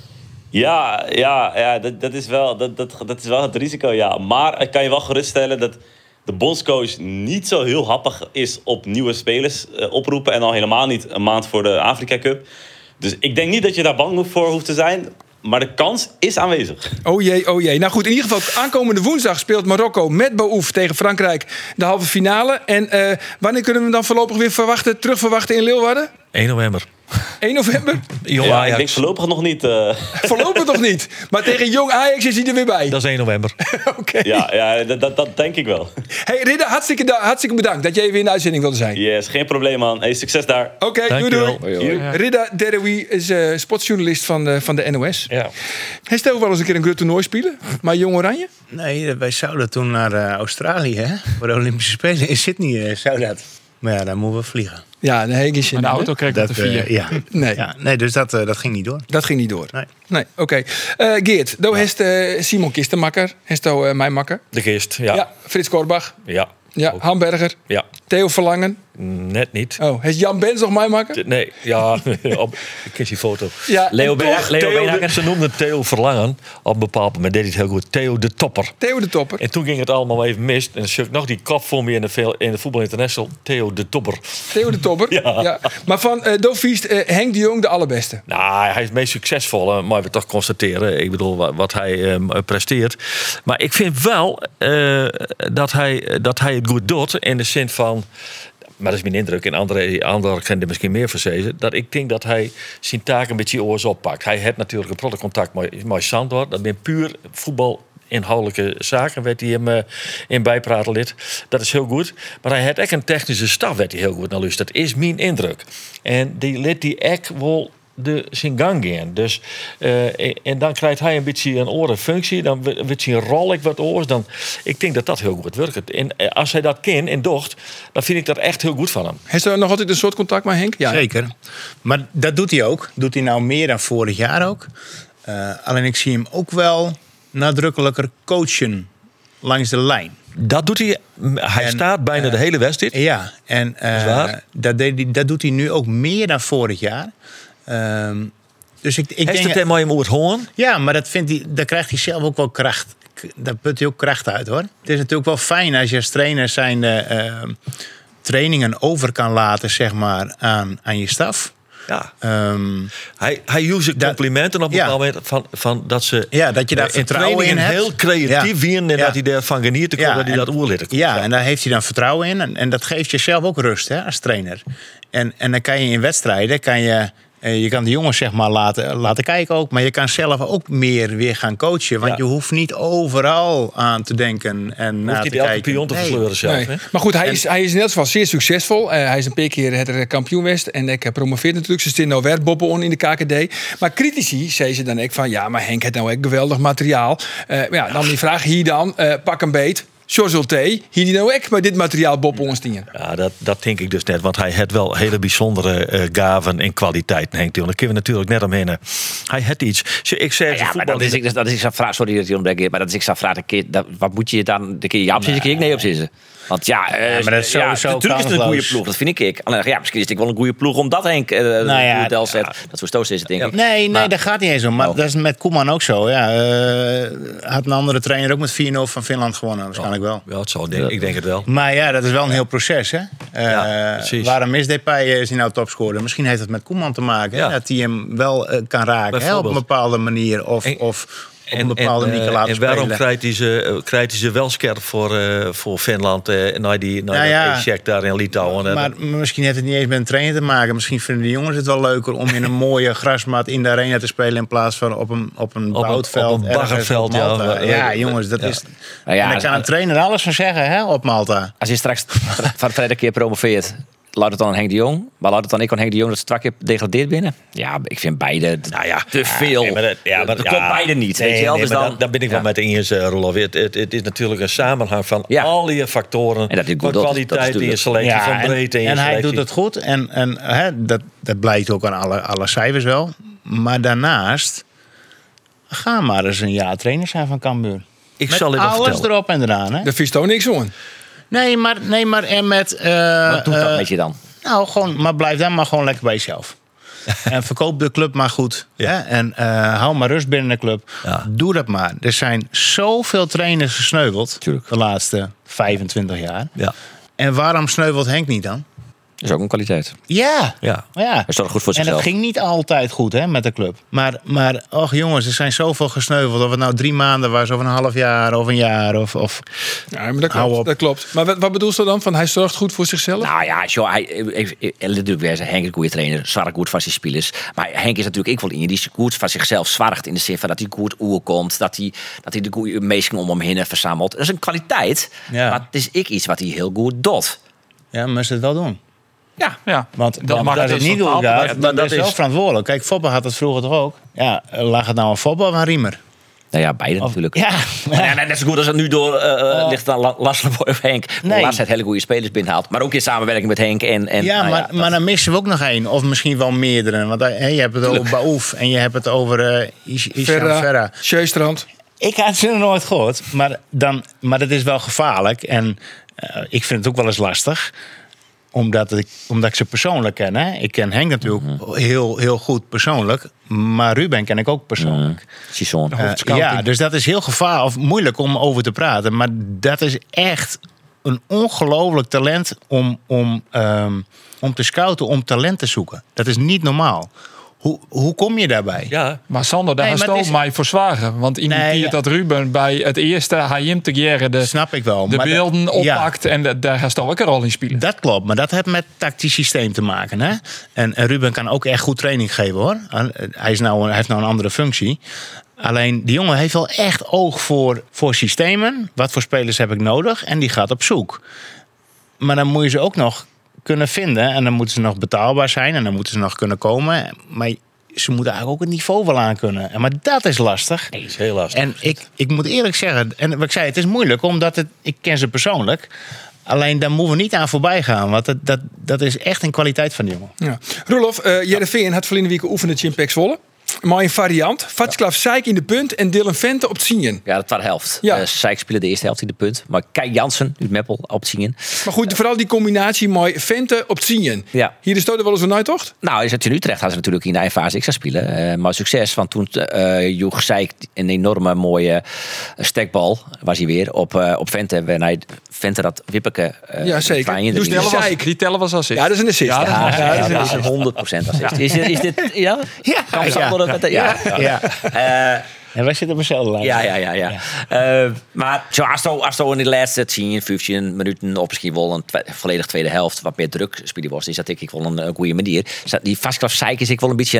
Ja, dat is wel het risico, ja. Maar ik kan je wel geruststellen dat de bondscoach niet zo heel happig is op nieuwe spelers oproepen. En al helemaal niet een maand voor de Afrika Cup. Dus ik denk niet dat je daar bang voor hoeft te zijn. Maar de kans is aanwezig. Oh jee. Nou goed, in ieder geval aankomende woensdag speelt Marokko met Baouf tegen Frankrijk de halve finale. En wanneer kunnen we hem dan voorlopig weer terugverwachten in Leeuwarden? 1 november. 1 november? Jong ja, Ajax. ik denk voorlopig nog niet. Voorlopig nog niet. Maar tegen Jong Ajax is hij er weer bij. Dat is 1 november. Oké. Ja, dat denk ik wel. Hey Ridda, hartstikke bedankt dat jij weer in de uitzending wilde zijn. Yes, geen probleem man. Hey, succes daar. Oké, doei. Ridda Deroui is sportjournalist van de NOS. Ja. Hij stelde wel eens een keer een groot toernooi spelen. Maar Jong Oranje? Nee, wij zouden toen naar Australië, hè? Voor de Olympische Spelen in Sydney zou dat. Maar ja, dan moeten we vliegen. Ja, dan heb je Maar de auto kreeg dat de 4. Nee, dus dat ging niet door. dat ging niet door. Nee. Oké. Geert, daar heeft Simon Kistenmakker. Heeft mijn makker. De Geest, ja. Frits Korbach. Ja. Ja, Hamburger. Ja. Theo Verlangen. Net niet. Oh, heeft Jan Bens nog mij maken? Nee, ja, ik ken die foto. Ja, Leo Beenhakker. Ze noemden Theo Verlangen op een bepaald moment, deed hij het heel goed. Theo de Topper. Theo de Topper. En toen ging het allemaal even mis. En dan zag ik nog die kop voor me in de Voetbal International. Theo de Topper. Theo de Topper. Ja. Maar van Dofiest, Henk de Jong de allerbeste. Nou, hij is het meest succesvolle, maar we toch constateren. Ik bedoel, wat hij presteert. Maar ik vind wel dat hij het goed doet. In de zin van... Maar dat is mijn indruk. En anderen kunnen er misschien meer verzezen. Dat ik denk dat hij zijn taak een beetje oors oppakt. Hij heeft natuurlijk een prottecontact met Sandor. Dat ben puur voetbal inhoudelijke zaken werd hij hem in bijpraten lid. Dat is heel goed. Maar hij heeft echt een technische staf werd hij heel goed naar lust. Dat is mijn indruk. En die liet die echt wel zijn gang gaan. Dus, en dan krijgt hij een beetje een andere functie. Dan wordt zijn rol wat oors. Ik denk dat dat heel goed werkt. En als hij dat kan en docht, dan vind ik dat echt heel goed van hem. Heeft er nog altijd een soort contact met Henk? Ja. Zeker. Maar dat doet hij ook. Doet hij nou meer dan vorig jaar ook. Alleen ik zie hem ook wel nadrukkelijker coachen langs de lijn. Dat doet hij. Hij staat bijna de hele wedstrijd. Ja, en dat doet hij nu ook meer dan vorig jaar. Dus ik denk... Heeft het helemaal in het hoorn? Ja, maar daar krijgt hij zelf ook wel kracht. Daar put hij ook kracht uit, hoor. Het is natuurlijk wel fijn als je als trainer zijn trainingen over kan laten, zeg maar, aan je staf. Ja. Hij uselt complimenten op een bepaald moment van dat ze dat je daar vertrouwen in hebt. Heel creatief winnen en dat hij daarvan geniet te komen dat hij dat oorlid. Ja, en daar heeft hij dan vertrouwen in. En dat geeft jezelf ook rust, hè, als trainer. En dan kan je in wedstrijden je kan de jongens zeg maar laten kijken ook. Maar je kan zelf ook meer weer gaan coachen. Want je hoeft niet overal aan te denken en na te kijken. Elke pion te versleuren zelf. Nee. Maar goed, hij is in ieder geval zeer succesvol. Hij is een paar keer het kampioen geweest. En ik heb promoveerd natuurlijk. Ze zitten nou weer boppen in de KKD. Maar critici zei ze dan ook van... Ja, maar Henk heeft nou echt geweldig materiaal. Dan die vraag hier dan. Pak een beet. Choselte, hier die nou echt met dit materiaal Bob Onstingen. Ja, dat denk ik dus net. Want hij heeft wel hele bijzondere gaven en kwaliteiten. Henk Tiel. Daar kunnen we natuurlijk net omheen. Hij heeft iets. Ik zeg, ja, maar dat is een vraag. Sorry dat je ontbreekt. Maar dat is ik zou vragen. Wat moet je dan? De keer ja op zitten, keer ik nee op zitten. Want maar dat is sowieso natuurlijk is het een goede ploeg. Dat vind ik. Alleen misschien is het wel een goede ploeg omdat Henk Del zet. Dat zo stoos is het, denk ik. Nee, dat gaat niet eens om. Maar dat is met Koeman ook zo. Ja, had een andere trainer ook met 4-0 van Finland gewonnen. Waarschijnlijk wel. Ja, het zal, ik denk het wel. Maar ja, dat is wel een heel proces. Hè? Waarom is Depay is hij nou topscorer? Misschien heeft het met Koeman te maken. Dat hij hem wel kan raken op een bepaalde manier. een bepaalde manier laten spelen. En waarom krijgt hij ze wel scherp voor Finland naar die check daar in Litouwen? Maar misschien heeft het niet eens met een trainer te maken. Misschien vinden de jongens het wel leuker om in een mooie grasmat in de arena te spelen in plaats van op een bouwveld. Op een baggerveld, ja, jongens, dat is... En daar kan een trainer alles van zeggen, hè, op Malta. Als je straks van de tweede keer promoveert, laat het dan aan Henk de Jong. Maar laat het dan ik aan Henk de Jong dat ze 2 keer degradeert binnen. Ja, ik vind beide te veel. Dat klopt beide niet. Weet je wel? Dus daar ben ik wel met eens, Roelof. Het is natuurlijk een samenhang van al die factoren. En dat is van kwaliteit in je selectie, van breedte in je selectie. En hij doet het goed. En dat blijkt ook aan alle cijfers wel. Maar daarnaast, ga maar eens een jaar trainer zijn van Cambuur. Ik zal je dat alles vertellen. erop en eraan. Hè? Daar vies toch niks aan. Nee, maar en met... Wat doet dat met je dan? Nou, gewoon, maar blijf dan maar gewoon lekker bij jezelf. En verkoop de club maar goed. Ja. Hè? En hou maar rust binnen de club. Ja. Doe dat maar. Er zijn zoveel trainers gesneuveld de laatste 25 jaar. Ja. En waarom sneuvelt Henk niet dan? Dat is ook een kwaliteit. Ja. Hij is toch goed voor zichzelf. En dat ging niet altijd goed, hè, met de club. Maar och jongens, er zijn zoveel gesneuveld. Of het nou 3 maanden was, of een half jaar, of een jaar. Of ja, maar dat klopt. Maar wat bedoelt ze dan? Van hij zorgt goed voor zichzelf? Nou ja, natuurlijk weer zijn Henk een goede trainer. Zorgt goed voor zijn spelers. Maar Henk is natuurlijk ook wel in. Die is goed van zichzelf zorgt. In de zin van dat hij goed komt. Dat hij de goede meesten om hem heen verzamelt. Dat is een kwaliteit. Ja. Maar het is iets wat hij heel goed doet. Ja, maar ze het wel doen. Ja. Want dat is niet goed gaat, dat is wel verantwoordelijk. Kijk, Foppa had het vroeger toch ook? Ja, lag het nou aan Foppa of aan Riemer? Nou ja, beide natuurlijk. Ja. Net zo goed als het nu door ligt aan Lars of Henk. Nee. Lars heeft hele goede spelers binnenhaalt. Maar ook in samenwerking met Henk. Maar dan missen we ook nog één. Of misschien wel meerdere. Want je hebt het over Baouf. En je hebt het over Ferra. Sjeestrand. Ik had ze nog nooit gehoord. Maar dat is wel gevaarlijk. En ik vind het ook wel eens lastig. Omdat ik ze persoonlijk ken. Hè? Ik ken Henk natuurlijk heel, heel goed persoonlijk. Maar Ruben ken ik ook persoonlijk. Dus dat is heel gevaarlijk of moeilijk om over te praten. Maar dat is echt een ongelooflijk talent om te scouten, om talent te zoeken. Dat is niet normaal. Hoe kom je daarbij? Ja, maar Sander, daar is mij voor zwaar. Want imiteert dat Ruben bij het eerste HM te geren de beelden oppakt en daar gaat ook een rol in spelen. Dat klopt, maar dat heeft met tactisch systeem te maken. Hè? En Ruben kan ook echt goed training geven, hoor. Hij heeft nou een andere functie. Alleen die jongen heeft wel echt oog voor systemen. Wat voor spelers heb ik nodig? En die gaat op zoek. Maar dan moet je ze ook nog kunnen vinden. En dan moeten ze nog betaalbaar zijn. En dan moeten ze nog kunnen komen. Maar ze moeten eigenlijk ook het niveau wel aan kunnen. Maar dat is lastig. Dat is heel lastig. En ik moet eerlijk zeggen. En wat ik zei, het is moeilijk. Omdat ik ken ze persoonlijk. Alleen daar moeten we niet aan voorbij gaan. Want dat is echt een kwaliteit van die jongen. Ja. Roelof, Heerenveen had verleden week oefend in PEC Zwolle. Maar een variant. Václav Sijk in de punt en Dylan Vente op het zien. Ja, dat was de helft. Ja. Sijk speelde de eerste helft in de punt. Maar Kai Jansen uit Meppel op het zien. Maar goed, vooral die combinatie met Vente op het zien. Ja. Hier is het wel eens een uittocht? Nou, is het in Utrecht had ze natuurlijk in de fase extra spelen. Maar succes, want toen joeg Sijk een enorme mooie stekbal. Was hij weer op Vente. En hij Vente dat wippeke. Ja, zeker. Dus die tellen was assist. Ja, dat is een assist. Ja, dat is 100% assist. Is dit... Ja? Ja. En wij zitten op dezelfde lijn. Ja. Maar zo, als je in de laatste 10, 15 minuten op misschien wel een volledig tweede helft wat meer druk spelen was, is dat ik wel een goede manier. Die Václav Sijk is ik wel een beetje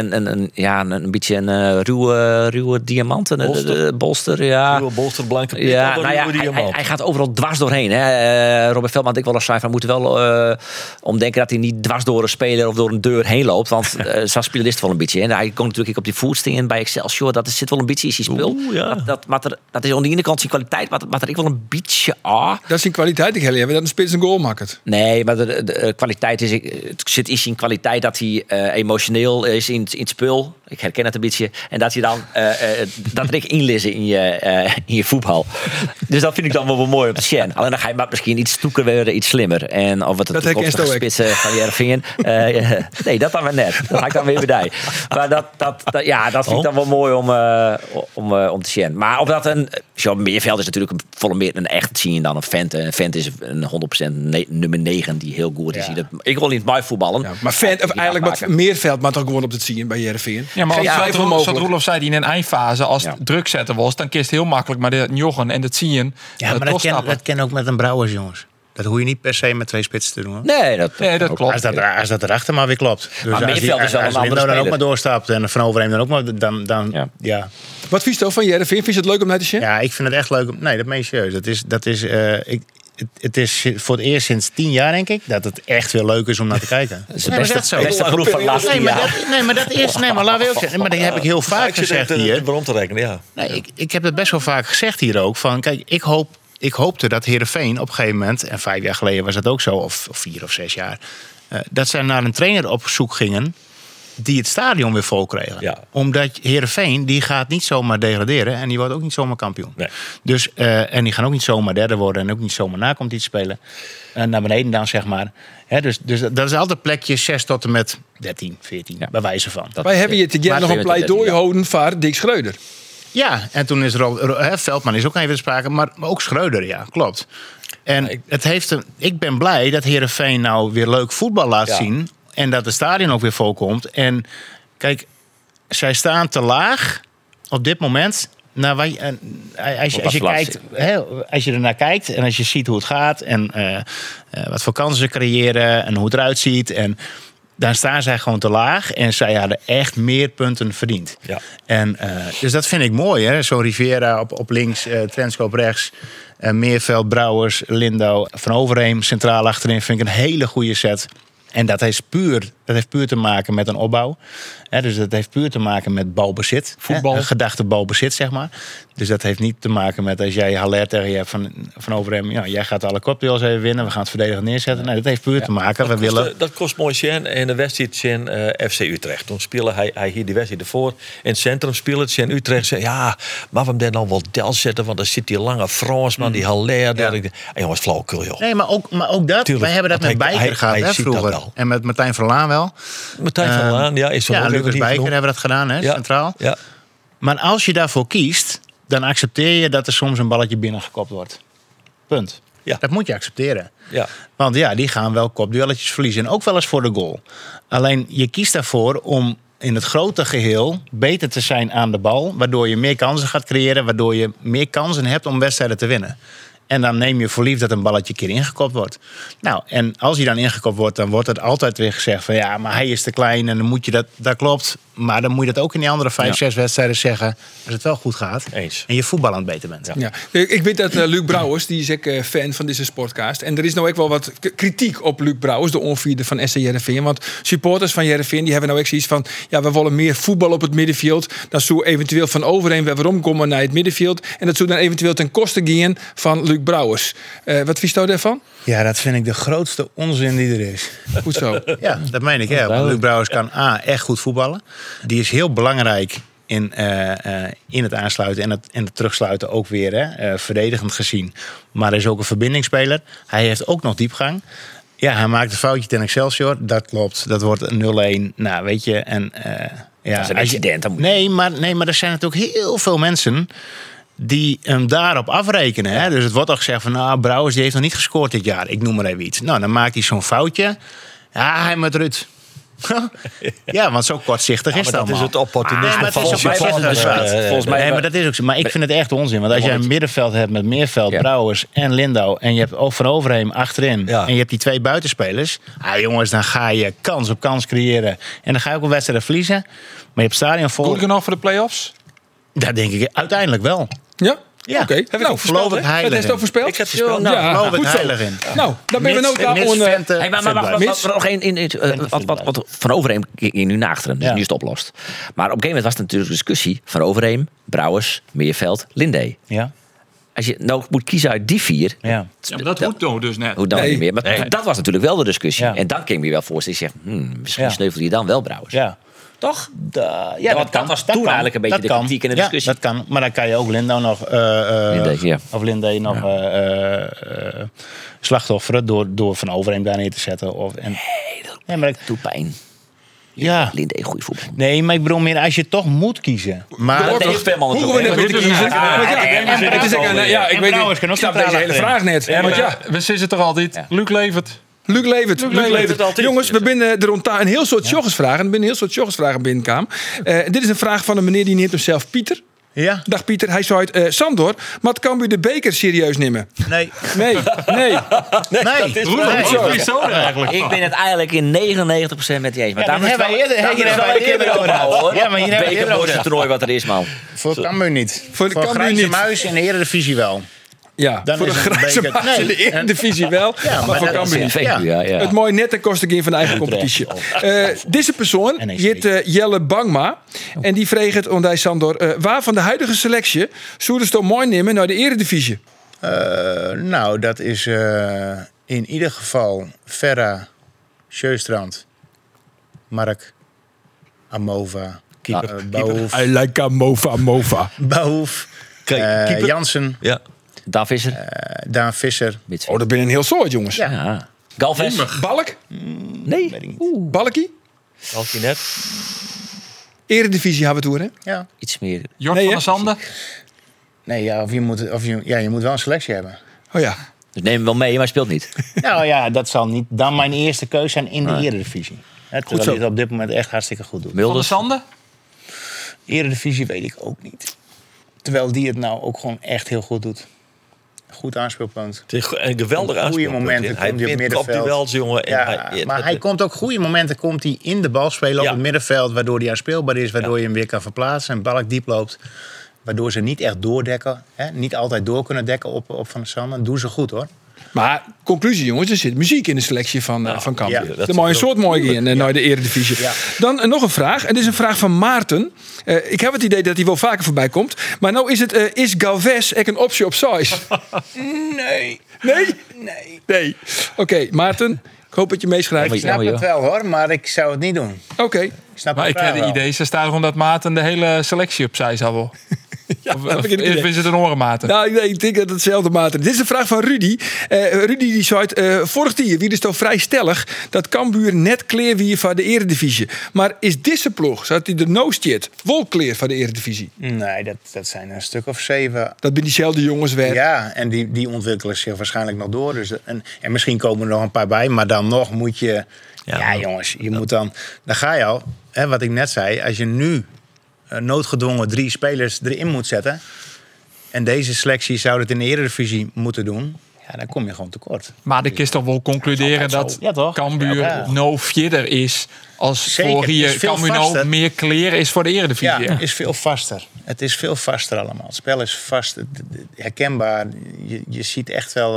een ruwe diamant. Een bolster, ja. Ruwe bolster, blanke pit. Ja, hij gaat overal dwars doorheen. Hè. Robert Veldman had ik wel eens van, moet wel omdenken dat hij niet dwars door een speler of door een deur heen loopt. Want zo speelt het wel een beetje. En hij komt natuurlijk op die voetsteen bij Excelsior. Dat zit wel een beetje spul. Dat is aan de ene kant zijn kwaliteit, maar er ik wel een beetje Dat is zijn kwaliteit, ik hebben dat een spits een goal maakt. Nee, maar de kwaliteit is, het zit in zijn kwaliteit dat hij emotioneel is in het spul. Ik herken het een beetje. En dat je dan dat er inlezen in je voetbal. Dus dat vind ik dan wel mooi op de Sjen. Alleen dan ga je maar misschien iets stoeker worden, iets slimmer. En of het de toekomstige spitsen van Heerenveen. Nee, dat dan weer net. Dat ga ik dan weer bij. Maar dat vind ik dan wel mooi om te zien. Maar op dat Meerveld is natuurlijk volle meer een echt zien dan een Vente. Een Vente is een 100% nummer 9 die heel goed is. Ik wil niet bij voetballen. Ja, maar Vente, eigenlijk wat Meerveld maar toch gewoon op het zien bij Heerenveen. Ja, maar zoals Roelof zei, in een eindfase, als het druk zetten was, dan kist heel makkelijk maar de Jochen en het zien. Ja, maar dat ken ook met een Brouwers, jongens. Dat hoef je niet per se met 2 spitsen te doen. Hoor. Nee, dat klopt. Als dat erachter maar weer klopt. Dus maar Meerveld is wel een andere speler. dan ook maar doorstapt en Van Overheem dan ook maar, dan ja. Wat vies je van Heerenveen? Vind je het leuk om naar te zien? Ja, ik vind het echt leuk. Nee, dat meen je serieus. Het is voor het eerst sinds 10 jaar, denk ik, dat het echt weer leuk is om naar te kijken. Dat is de beste groep van de laatste 10 jaar. Maar laten we ook zeggen. Maar dat heb ik heel vaak gezegd hier. Waarom te rekenen, ja. Nee, ik heb het best wel vaak gezegd hier ook. Van, kijk, ik hoopte dat Heerenveen op een gegeven moment, en 5 jaar geleden was dat ook zo, of 4 of 6 jaar, dat zij naar een trainer op zoek gingen die het stadion weer vol kregen. Ja. Omdat Heerenveen, die gaat niet zomaar degraderen en die wordt ook niet zomaar kampioen. Nee. Dus, en die gaan ook niet zomaar derde worden en ook niet zomaar na-competitie spelen. Naar beneden dan, zeg maar. Dus dat is altijd plekje 6 tot en met 13, 14, bij wijze van. Wij hebben hier te nog een pleidooi houden voor Dick Schreuder. Ja, en toen is er Veldman is ook even te sprake, maar ook Schreuder, ja, klopt. En ik ben blij dat Heerenveen nou weer leuk voetbal laat zien. En dat het stadion ook weer vol komt. En kijk, zij staan te laag op dit moment. Nou, als je ernaar kijkt en als je ziet hoe het gaat en wat voor kansen ze creëren en hoe het eruit ziet. En dan staan zij gewoon te laag en zij hadden echt meer punten verdiend. Ja. En, dus dat vind ik mooi, hè? Zo'n Riviera op links, Trensko op rechts. Meerveld, Brouwers, Lindau, Van Overheem centraal achterin vind ik een hele goede set. En dat heeft puur te maken met een opbouw. Dus dat heeft puur te maken met balbezit. Voetbal. Gedachte balbezit, zeg maar. Dus dat heeft niet te maken met als jij Haller tegen je hebt van Overheem. Ja, jij gaat alle kopduels even winnen. We gaan het verdedigend neerzetten. Nee, dat heeft puur te maken. Dat kost mooi zien in de wedstrijd zien FC Utrecht. Toen speelde hij hier die wedstrijd ervoor. In het centrum speelde het Utrecht. Zei, ja, maar we hem dan wel del zetten. Want dan zit die lange Fransman, die Haller. En jongens, flauwekul, joh. Nee, maar ook dat. Tuurlijk, wij hebben dat met Bijker gehad vroeger. En met Martijn Verlaan wel. Martijn Verlaan, is zo. Ja, Lucas Bijker hebben dat gedaan, hè, centraal. Ja. Maar als je daarvoor kiest, dan accepteer je dat er soms een balletje binnengekopt wordt. Punt. Ja. Dat moet je accepteren. Ja. Want ja, die gaan wel kopduelletjes verliezen. En ook wel eens voor de goal. Alleen, je kiest daarvoor om in het grote geheel beter te zijn aan de bal. Waardoor je meer kansen gaat creëren. Waardoor je meer kansen hebt om wedstrijden te winnen. En dan neem je voor lief dat een balletje een keer ingekopt wordt. Nou, en als hij dan ingekopt wordt, dan wordt het altijd weer gezegd van ja, maar hij is te klein en dan moet je dat klopt. Maar dan moet je dat ook in die andere 5, 6 wedstrijden zeggen als het wel goed gaat. Eens. En je voetballend beter bent. Ja. Ik weet dat Luc Brouwers, die is ook fan van deze sportcast. En er is nou ook wel wat kritiek op Luc Brouwers, de onvierde van SC Heerenveen. Want supporters van Heerenveen, die hebben nou ook zoiets van ja, we willen meer voetbal op het middenveld. Dat zou eventueel van Overheem weer omkomen naar het middenveld. En dat zou dan eventueel ten koste gaan van Luc Brouwers. Wat vies je daarvan? Ja, dat vind ik de grootste onzin die er is. Goed zo. Ja, dat meen ik. Ja. Want Luc Brouwers kan echt goed voetballen. Die is heel belangrijk in het aansluiten en het terugsluiten ook weer. Verdedigend gezien. Maar hij is ook een verbindingsspeler. Hij heeft ook nog diepgang. Ja, hij maakt een foutje ten Excelsior. Dat klopt. Dat wordt 0-1. Nou, weet je. En, dat is een incident. Nee, maar er zijn natuurlijk heel veel mensen die hem daarop afrekenen. Hè? Dus het wordt al gezegd van nou, Brouwers die heeft nog niet gescoord dit jaar. Ik noem maar even iets. Nou, dan maakt hij zo'n foutje. Ja, hij met Ruud. Ja, want zo kortzichtig is het allemaal. Dat is het opportunisme van volgens mij. Nee, maar dat is ook zo. Maar ik vind het echt onzin. Want als jij een middenveld hebt met Meerveld, Brouwers en Lindau. En je hebt ook Van Overheem achterin. Ja. En je hebt die 2 buitenspelers. Jongens, dan ga je kans op kans creëren. En dan ga je ook een wedstrijd verliezen. Maar je hebt stadion vol. Goed genoeg voor de play-offs? Dat denk ik uiteindelijk wel. Ja? Ja, oké. Heb ik geloof het heilig. Het is toch voorspeld? Ik heb het voorspeld. Geloof het heilig in. Nou, dan ben je ook daar nog wat Van Overheem ging nu naar achteren. Dus nu is het oplost. Maar op een gegeven moment was het natuurlijk discussie. Van Overheem, Brouwers, Meerveld, Lindé. Ja. Als je nou moet kiezen uit die 4. Ja, maar dat moet nou dus net. Hoe dan niet meer. Maar dat was natuurlijk wel de discussie. Ja. En dan ging je wel voor. Je zegt, misschien sneuvelde je dan wel Brouwers. Ja. Toch? Dat was toen eigenlijk een beetje de kritiek en de discussie. Dat kan. Maar dan kan je ook Lindau nog of Lindé nog slachtofferen door Van Overheem daar neer te zetten. Dat doet pijn. Ja. Lindé, goede voetbal. Nee, maar ik bedoel meer als je toch moet kiezen. Maar hoe we net moeten kiezen. Ik weet niet. Ik snap deze hele vraag net. We zitten toch altijd. Luc levert. Luc Levert. altijd. Jongens, we binnen er rond een heel soort joggersvragen. Er binnen een heel soort joggersvragen binnenkwamen. Dit is een vraag van een meneer die neemt hemzelf Pieter. Ja. Dag Pieter, hij zei uit Sandor, maar kan u de beker serieus nemen? Nee. Ik ben het eigenlijk in 99% met die eens. Maar daarom is het hier het mooiste toernooi wat er is, man. Voor Cambuur niet. Voor de Cambuur Grijze niet. Muis in de Eredivisie wel. Ja, Dan voor de is het een grijze beker. maas in de Nee. Eredivisie wel, Ja, maar voor dat Cambuur niet. Ja. Het mooie net ten koste van de eigen competitie. Deze persoon, NEC. die heet Jelle Bangma. En die vreeg het onder Sandor. Waar van de huidige selectie zouden ze toch mooi nemen naar de Eredivisie? Nou, dat is in ieder geval Ferra, Sjöstrand, Mark, Amova, Bouhoef, I like Mova. Bouhoef, Keeper. Jansen, Ja. Daan Visser. Daan Visser. Oh, dat ben een heel soort, jongens. Ja. Galvez. Balk? Nee. Weet ik niet. Balkie? Als je net. Eredivisie hebben we het door, hè? Ja. Iets meer. Jort Nee, van hè? der Sande. Nee, ja, je moet wel een selectie hebben. Oh ja. Dus neem hem wel mee, maar hij speelt niet. Nou ja, dat zal niet dan mijn eerste keuze zijn in de Eredivisie. Terwijl zo. hij het op dit moment echt hartstikke goed doet. Van der Milders. Sande. Eredivisie weet ik ook niet. Terwijl die het nou ook gewoon echt heel goed doet. Goed aanspeelpunt. Het is een geweldig Goede aanspeelpunt. momenten Hij komt hij op wint op middenveld. duels, jongen. Maar hij komt ook goede momenten komt hij in de bal spelen op Ja. het middenveld. Waardoor hij aanspeelbaar is. Waardoor je hem weer kan verplaatsen. En balk diep loopt. Waardoor ze niet echt doordekken. Hè? Niet altijd door kunnen dekken op Van der Sande. Dat doen ze goed hoor. Maar conclusie, jongens, er zit muziek in de selectie van Cambuur. ja, Dat is een soort mooi in naar de Eredivisie. Ja. Dan nog een vraag. En dit is een vraag van Maarten. Ik heb het idee dat hij wel vaker voorbij komt. Maar nou is het, is Galvez echt een optie op size? Nee. Nee? Nee. Oké, Maarten. Ik hoop dat je meeschrijft. Ik snap het wel hoor. Maar ik zou het niet doen. Oké. Ik snap Maar het ik heb het wel. idee, ze staan omdat Maarten de hele selectie opzij zou wel. Of heb ik het idee. is het een orenmaten? Nou, nee, ik denk dat het hetzelfde Maarten. Dit is een vraag van Rudy. Rudy die zei vorig jaar, wie is toch vrij stellig dat Cambuur net kleer wie van de Eredivisie. Maar is deze ploeg, zodat hij de no-shit, vol kleer van de Eredivisie? Nee, dat zijn een stuk of 7. Dat ben diezelfde jongens weer. Ja, en die ontwikkelen zich waarschijnlijk nog door. Dus, en misschien komen er nog een paar bij. Maar dan nog moet je... Ja, jongens, je moet dan ga je al. Hè, wat ik net zei, als je nu noodgedwongen 3 spelers erin moet zetten... en deze selectie zou het in de Eredivisie moeten doen... ja, dan kom je gewoon tekort. Maar ik is toch wel concluderen dat Ja, toch? Cambuur Ja. no verder is als Zeker, voor het is hier veel Cambuur nou vaster. meer kleren is voor de Eredivisie. Ja, het is veel vaster. Het is veel vaster allemaal. Het spel is vast, herkenbaar. Je ziet echt wel...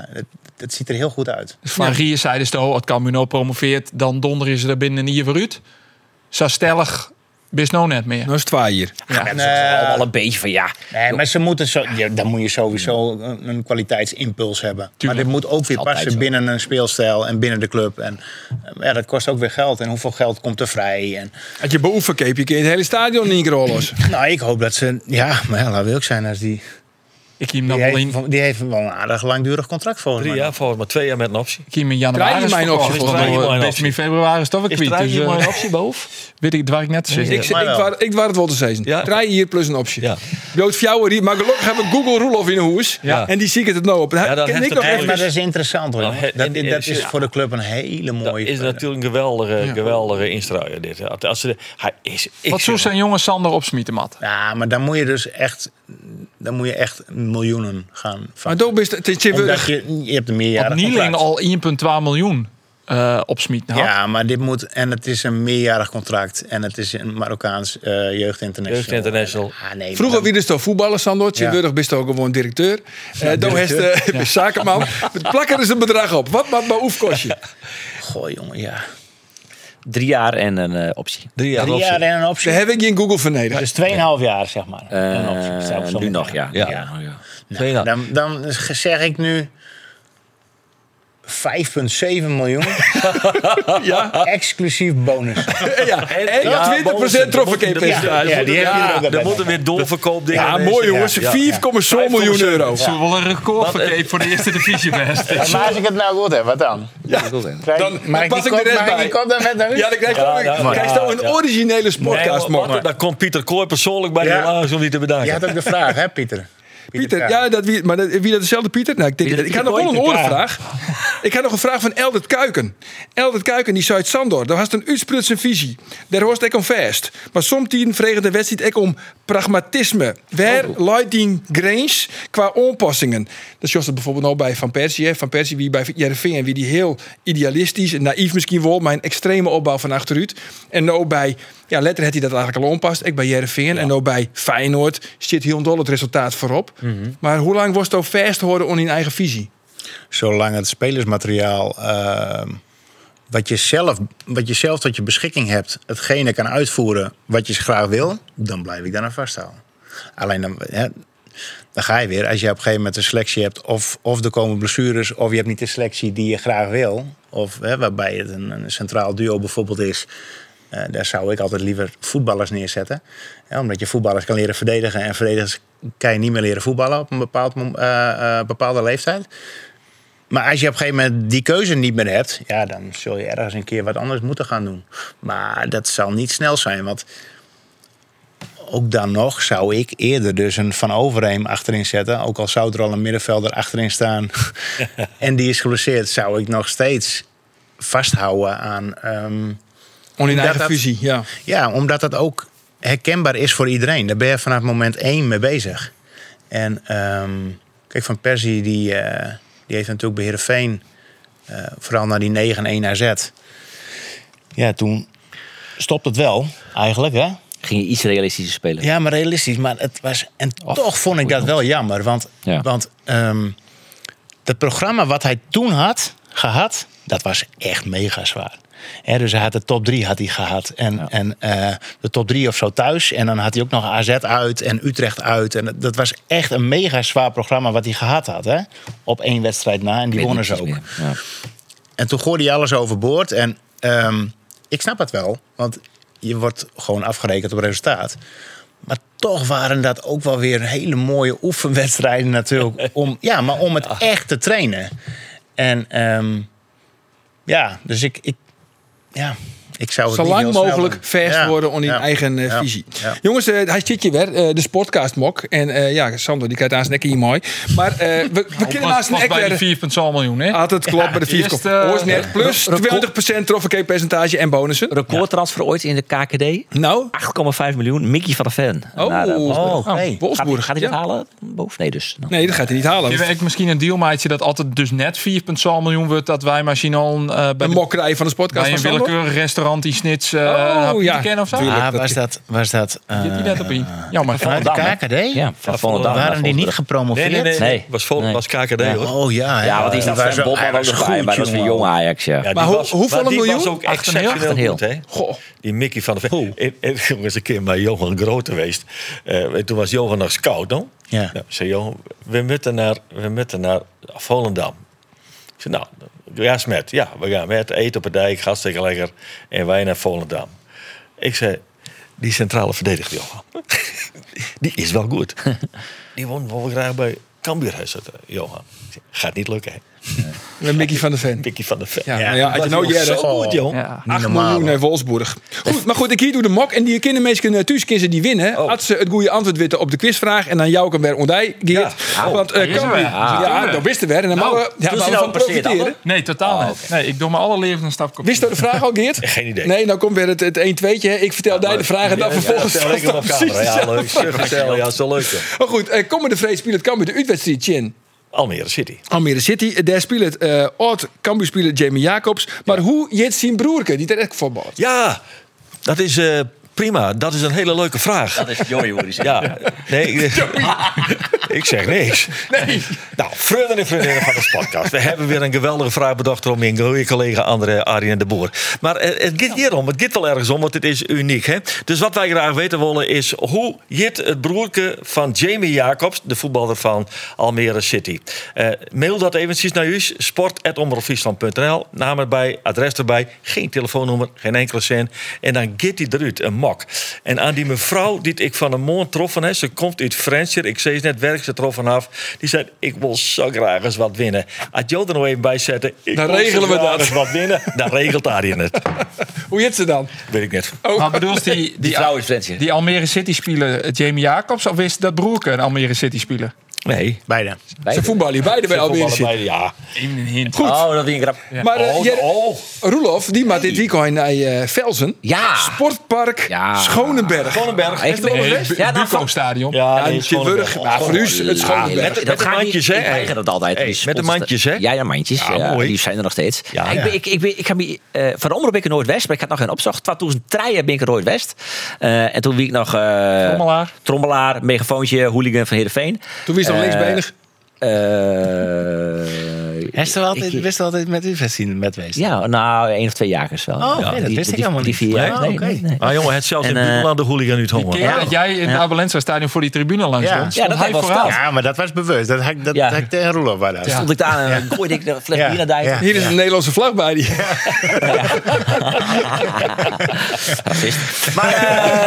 het ziet er heel goed uit. Dus van Rier zeiden ze, als Cambuur nou promoveert, dan donder is er binnen een jaar vooruit. Zo stellig is nou net meer. Nou is het waar hier. Ja, dat is allemaal een beetje van ja. Nee, maar ze moeten dan moet je sowieso een kwaliteitsimpuls hebben. Maar dit moet ook weer Altijd passen zo. binnen een speelstijl en binnen de club. En dat kost ook weer geld. En hoeveel geld komt er vrij? En, Als je beoefent, kun je het hele stadion niet rollen. nou, ik hoop dat ze... Ja, maar ja, laat wil ik zijn als die... Ik kiem dan wel in, Die heeft wel een aardig langdurig contract voor 3 jaar voor, maar 2 jaar met een optie. ik kiem in Draai januari. je mijn optie verkocht. volgens mij? Een beetje in februari is toch weer Is kwijt. draai Dus, je maar een optie boven? weet ik, het waar ik net zei. Ik waar het wel te zeggen. Ja. Draai hier plus een optie. Ja. Bloot fjouwer, maar gelukkig hebben we Google Roelof in de hoes. Ja. En die zie ik het nou op. En Ja, dan ken heeft ik het nog Nee, even... maar dat is interessant hoor. Nou, Dat is voor de club een hele Dat mooie... is natuurlijk een geweldige instruier dit. Als ze, hij is, Wat zou zijn jonge Sander opsmieten, Mat? Ja, maar dan moet je dus echt... Dan moet je echt miljoenen gaan Maar toch is het Omdat je hebt een meerjarig Want Nieling contract. al 1,2 miljoen opsmieten had. Ja, maar dit moet... En het is een meerjarig contract. En het is een Marokkaans jeugdinternational. Jeugdinternational. Ah, nee, Vroeger maar wie dus toch voetballer, Sandor. Tegenwoordig bist je ook gewoon directeur. Dan is de zakenman. Plakken is een bedrag op. Wat maar oef kost je? Goh, jongen, ja. 3 jaar en een optie. 3 jaar 3 jaar optie. en een optie. Daar heb ik je in Google vernederd. Dus 2,5 jaar, zeg maar. Een optie. Zou ik zo Nu moeten nog, zeggen. ja. Ja. Nou, jaar. dan zeg ik nu 5,7 miljoen. Ja. Exclusief bonus. Ja. En 20% trofferkepercentage. Ja, die heb je er ook Dan bij. moeten weer doorverkoop dingen. Ja, mooi jongens. 4,7 miljoen euro. Zullen we wel een record verkeerd voor de eerste divisie best? Maar als ik het nou goed heb, wat dan? Dan pas ik de rest bij. Mag ik dan met naar u? Ja, dan krijg je toch een originele sportcast. Daar komt Pieter Kooi persoonlijk bij Ja. je langs om die te bedanken. Je had ook de vraag, hè, Pieter? Pieter, Kraag. ja, wie dat dezelfde Pieter? Nou, ik had nog wel een orenvraag. Ik had nog een vraag van Eldert Kuiken. Eldert Kuiken die zei uit Sandor. Daar was een uitsprutse visie. Daar hoort ik om vast. Maar soms vregen de wedstrijd ook om pragmatisme. Waar leidt die grens qua aanpassingen? Dat is het bijvoorbeeld nou bij Van Persie. Hè. Van Persie wie bij Heerenveen wie die heel idealistisch en naïef misschien wel, maar een extreme opbouw van achteruit. En nou bij letter heeft hij dat eigenlijk al onpast. Ik bij Heerenveen en nou bij Feyenoord zit heel dol het resultaat voorop. Mm-hmm. Maar hoe lang was het ook vast horen om in eigen visie? Zolang het spelersmateriaal wat je zelf tot je beschikking hebt, hetgene kan uitvoeren wat je graag wil, dan blijf ik daar aan vasthouden. Alleen dan ga je weer, als je op een gegeven moment een selectie hebt, of er komen blessures, of je hebt niet de selectie die je graag wil, of waarbij het een centraal duo bijvoorbeeld is. Daar zou ik altijd liever voetballers neerzetten. Omdat je voetballers kan leren verdedigen. En verdedigers kan je niet meer leren voetballen op een bepaalde leeftijd. Maar als je op een gegeven moment die keuze niet meer hebt, dan zul je ergens een keer wat anders moeten gaan doen. Maar dat zal niet snel zijn. Want ook dan nog zou ik eerder dus een Van Overheem achterin zetten. Ook al zou er al een middenvelder achterin staan. En die is geblesseerd, zou ik nog steeds vasthouden aan... in eigen visie, ja. Ja, omdat dat ook herkenbaar is voor iedereen. Daar ben je vanaf moment 1 mee bezig. En kijk, Van Persie die heeft natuurlijk bij Heerenveen... vooral naar die 9-1 AZ. Ja, toen stopte het wel, eigenlijk, hè? Ging je iets realistischer spelen? Ja, maar realistisch. Maar het was... En toch vond ik dat wel jammer. Want het programma wat hij toen had gehad... dat was echt mega zwaar. Dus hij had de top 3 gehad. En de top 3 of zo thuis. En dan had hij ook nog AZ uit en Utrecht uit. En dat was echt een mega zwaar programma wat hij gehad had. Hè? Op 1 wedstrijd na. En die wonnen ze ook. Ja. En toen gooide hij alles overboord. En ik snap het wel. Want je wordt gewoon afgerekend op resultaat. Maar toch waren dat ook wel weer hele mooie oefenwedstrijden natuurlijk. Om het echt te trainen. En dus ik zou het zo niet lang heel mogelijk vast worden om in eigen visie. Ja. Jongens, hij zit je weer, de Sportcast mok. En Sander, die kijkt aan zijn nek hier mooi. Maar we kunnen naast een bij de 4,2 miljoen, hè? Altijd klopt bij de 4,2 plus 20% trofee-percentage en bonussen. Recordtransfer ooit in de KKD. Nou? 8,5 miljoen. Mickey van der Ven. Wolfsburg. Gaat hij dat halen? Nee, dus. Nee, dat gaat hij niet halen. Je werkt misschien een dealmaatje dat altijd dus net 4,2 miljoen wordt. Dat wij misschien al een mokkerij van de Sportcast bij een willekeurig restaurant die snits kennen of zo? Was dat die net op in. Jammer. Van de KKD? Ja, van Volendam. Waren die niet gepromoveerd? Nee. Was KKD hoor. Oh ja. Ja, want die staat Sven Botman ook nog bij. Maar dat is een jonge Ajax, ja. Maar hoeveel miljoen? Die was ook exceptioneel goed, hè? Goh. Die Mickey van der Ven. Ik was een keer bij Johan Groot geweest. Toen was Johan nog scout, dan. Ja. Zei Johan, we moeten naar Volendam. Ik zei, nou, ja, Smet. Ja, we gaan met eten op de dijk, hartstikke lekker. En wij naar Volendam. Ik zei, die centrale verdediger, Johan. Die is wel goed. Die won wel graag bij Cambuur, Johan. Gaat niet lukken, hè? Met Mickey van der Ven. Mickey van der Ven. Ja, had je nou zo goed, jong. Ja. 8 miljoen naar Wolfsburg. Goed, maar goed, ik hier doe de mok. En die kunnen mensen thuis kunnen die winnen. Als ze het goede antwoord weten op de quizvraag. En dan jou kan weer ondij, Geert. Want dat wist er weer. En dan mogen we van profiteren. Nee, totaal niet. Nee, ik doe me alle leven een stap. Wist je de vraag al, Geert? Geen idee. Nee, nou komt weer het 1-2'tje. Ik vertel jij de vraag en dan vervolgens... Vertel ik hem op camera. Ja, leuk. Ja, zo leuk. Maar goed, komende vrees speelt het Cambuur de uitwedstrijd Chin. Almere City. Almere City. Daar speelt oud Cambuur-speler Jamie Jacobs. Maar hoe jeet zijn broerke die er echt voor bouwt? Ja, dat is prima. Dat is een hele leuke vraag. Dat is Joey, hoor. Ja, nee. Ik zeg niks. Nee. Nou, vrienden en vriendinnen van de podcast. We hebben weer een geweldige vraag bedacht door mijn goede collega Arjen de Boer. Maar het gaat hierom. Het gaat wel ergens om, want het is uniek. Hè? Dus wat wij graag weten willen is... hoe jit het broerke van Jamie Jacobs, de voetballer van Almere City. Mail dat eventjes naar u. sport@omroepfriesland.nl. Naam erbij, adres erbij. Geen telefoonnummer, geen enkele cent. En dan gaat hij eruit, een mok. En aan die mevrouw die ik van een moon troffen heb... ze komt uit Fransje. Ik zei net werk ze troffen af. Die zei, ik wil zo graag eens wat winnen. Als jou er nog even bij zetten... dan regelen we dat. Eens wat winnen, dan regelt Arjen het. Hoe heet ze dan? Weet ik niet. Maar bedoel je die Almere City spelen Jamie Jacobs... of is dat broerke een Almere City spelen? Nee. Beide. Ze voetballen beide bij Almere City. Ja. Even een hint. Goed. Oh, dat is een grap. Ja. Maar Roelof, die maakt dit weekend naar Velzen. Ja. Sportpark Schonenberg. Schonenberg. Heeft het geweest? Ja, nou, Buco-stadion. Ja, nee, Schonenberg. Maar voor u is het Schonenberg. dat gaat mandjes, niet. hè? Ik weiger dat altijd. Hey, met de mandjes, hè? Ja, mandjes. Ja, mooi. Die zijn er nog steeds. Ja. Ik ga me van de omroep ben ik in Noordwest, maar ik had nog geen opzocht. 2003 ben ik in Noordwest. En toen wie ik nog trommelaar, megafoontje, hooligan van Heerenveen. Toen wist je nog linksbenig. Wist je altijd met u vestzien met wees? Ja, nou, 1 of 2 jagers wel. Oh, okay, dat wist ik helemaal niet. Die 4 jaar. Nee. Ah jongen, het zelfs in Buurland de hooligan uit Hongen. Ja, dat jij in het Abelensa stadion voor die tribune langs stond. Ja, dat hij was vooraan. Ja, maar dat was bewust. Dat had ik tegen Roelof bij daar. Stond ik daar en gooide ik de fles bier naar Dijk. Hier is een Nederlandse vlag bij die. Maar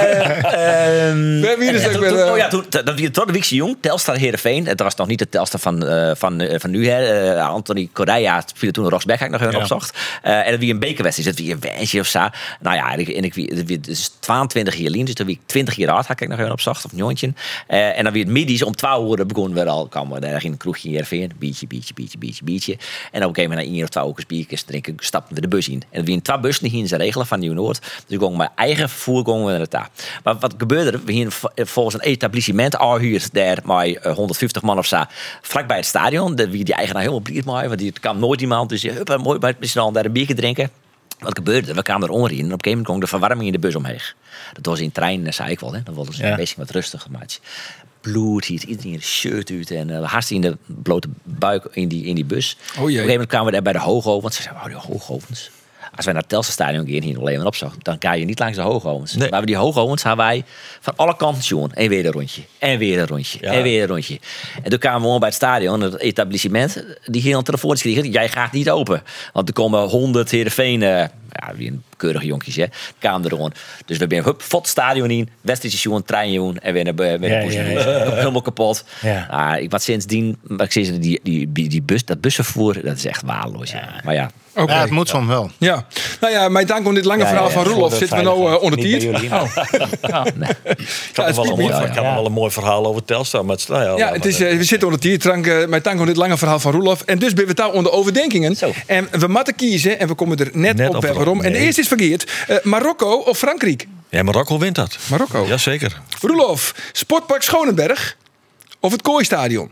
we hebben hier dus ook weer... Oh ja, toen de Wiekse Jong, Telstar Heerenveen. Het was nog niet de Telstar van nu. Anthony Correa speelde toen een Roxbeck, had ik nog even opzocht. En dat wie een bekerwedstrijd, dat wie een wijntje of zo. Nou ja, ik dus 22 jaar lien, dus dat wie 20 jaar oud, had ik nog even opzocht, of een jongetje. En dan weer het middags om 12 uur begonnen we al, kwamen we daar in een kroegje in Heerenveen, biertje. En op een gegeven moment na 1 of 2 uur biertjes drinken, stapten we de bus in. En we in 2 bussen hier in zijn regelen van Nieuw-Noord. Dus ik ging mijn eigen vervoer naar het daar. Maar wat gebeurde er? We hier volgens een etablissement aanhuurd daar met 150 man of zo, vlakbij het stadion. Die eigenaar helemaal blij mee, want die kan nooit iemand. Dus mooi bij het restaurant daar een biertje drinken. Wat gebeurde er? We kwamen er ongeveer en op een gegeven moment kwam de verwarming in de bus omheen. Dat was in de trein, zei ik wel. Hè. Dan wilden ze een beetje wat rustiger maken. Bloed, iedereen een shirt uit en haast in de blote buik in die bus. Op een gegeven moment kwamen we daar bij de hoogovens. Ze zeiden, die hoogovens. Als wij naar het Telstarstadion gaan, hier nog alleen maar opzag, dan ga je niet langs de hoogovens. Nee. Maar die hoogovens hadden wij van alle kanten zien. En weer een rondje. En weer een rondje. Ja. En weer een rondje. En toen kwamen we gewoon bij het stadion. Het etablissement, die ging een telefoon kregen. Jij gaat niet open. Want er komen 100 Heerenveen, wie een keurige jonkjes, hè. Kwamen er gewoon. Dus we zijn fot het stadion in. Wedstrijdje, trein en weer naar helemaal kapot. Ja. Ik wat sindsdien, die bus, dat busvervoer, dat is echt waardeloos. Ja. Maar ja. Okay. Ja, het moet soms wel. Ja. Nou ja, met dank aan dit lange verhaal van Roelof zitten we nou onder tiert. Ik had wel een mooi verhaal over Telstar. Maar we zitten onder tiert. Met dank aan dit lange verhaal van Roelof. En dus ben we daar onder overdenkingen. Zo. En we moeten kiezen en we komen er net op waarom. Nee. En de eerste is verkeerd. Marokko of Frankrijk? Ja, Marokko wint dat. Marokko? Jazeker. Roelof, Sportpark Schonenberg of het Kooistadion?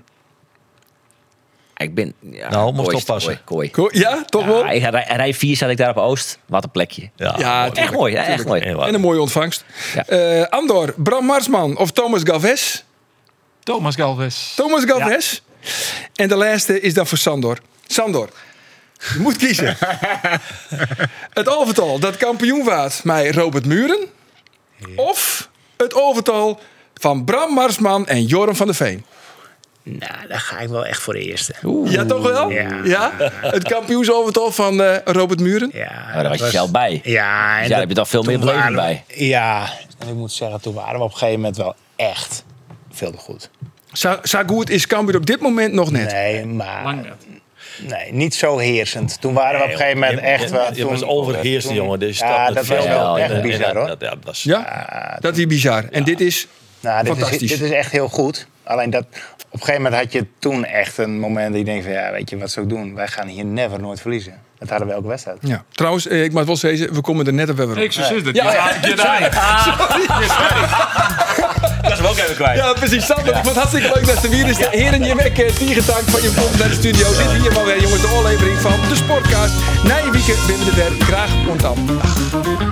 Ik ben... mocht oppassen. Kooi. Ja, toch wel? Rij 4 zat ik daar op Oost. Wat een plekje. Ja, echt mooi. Echt mooi. En een mooie ontvangst. Ja. Andor, Bram Marsman of Thomas Galvez? Thomas Galvez. Ja. En de laatste is dan voor Sandor. Sandor, je moet kiezen. Het overtal dat kampioen waard met Robert Muren. Of het overtal van Bram Marsman en Joram van der Veen. Nou, daar ga ik wel echt voor de eerste. Ja, toch wel? Ja? Het kampioensovertal van Robert Muren? Ja. Daar was je zelf bij. Ja, en daar heb je toch veel meer beleving bij. Ja, en ik moet zeggen, toen waren we op een gegeven moment wel echt veel te goed. Zo goed is Cambuur op dit moment nog net? Nee, maar... Lang net. Nee, niet zo heersend. Toen waren we op een gegeven moment echt wel... Je was overheerst, jongen. Dus dat was wel echt bizar, hoor. Dat is bizar. En dit is fantastisch. Dit is echt heel goed. Alleen dat... Op een gegeven moment had je toen echt een moment dat je denkt van weet je wat zou ik doen? Wij gaan hier nooit verliezen. Dat hadden we elke wedstrijd. Ja. Trouwens, ik mag wel zeggen, we komen er net op weer. Ik zo dat. Dat is hem ook even kwijt. Ja, precies. Sander, ik vond het hartstikke leuk dat ze weer is. Heren, je weg, tiergetank van je komt naar de studio. Dit hier maar weer, jongens, de aflevering van de Sportcast. Na je weekend binnen de derde. Graag ontdaan.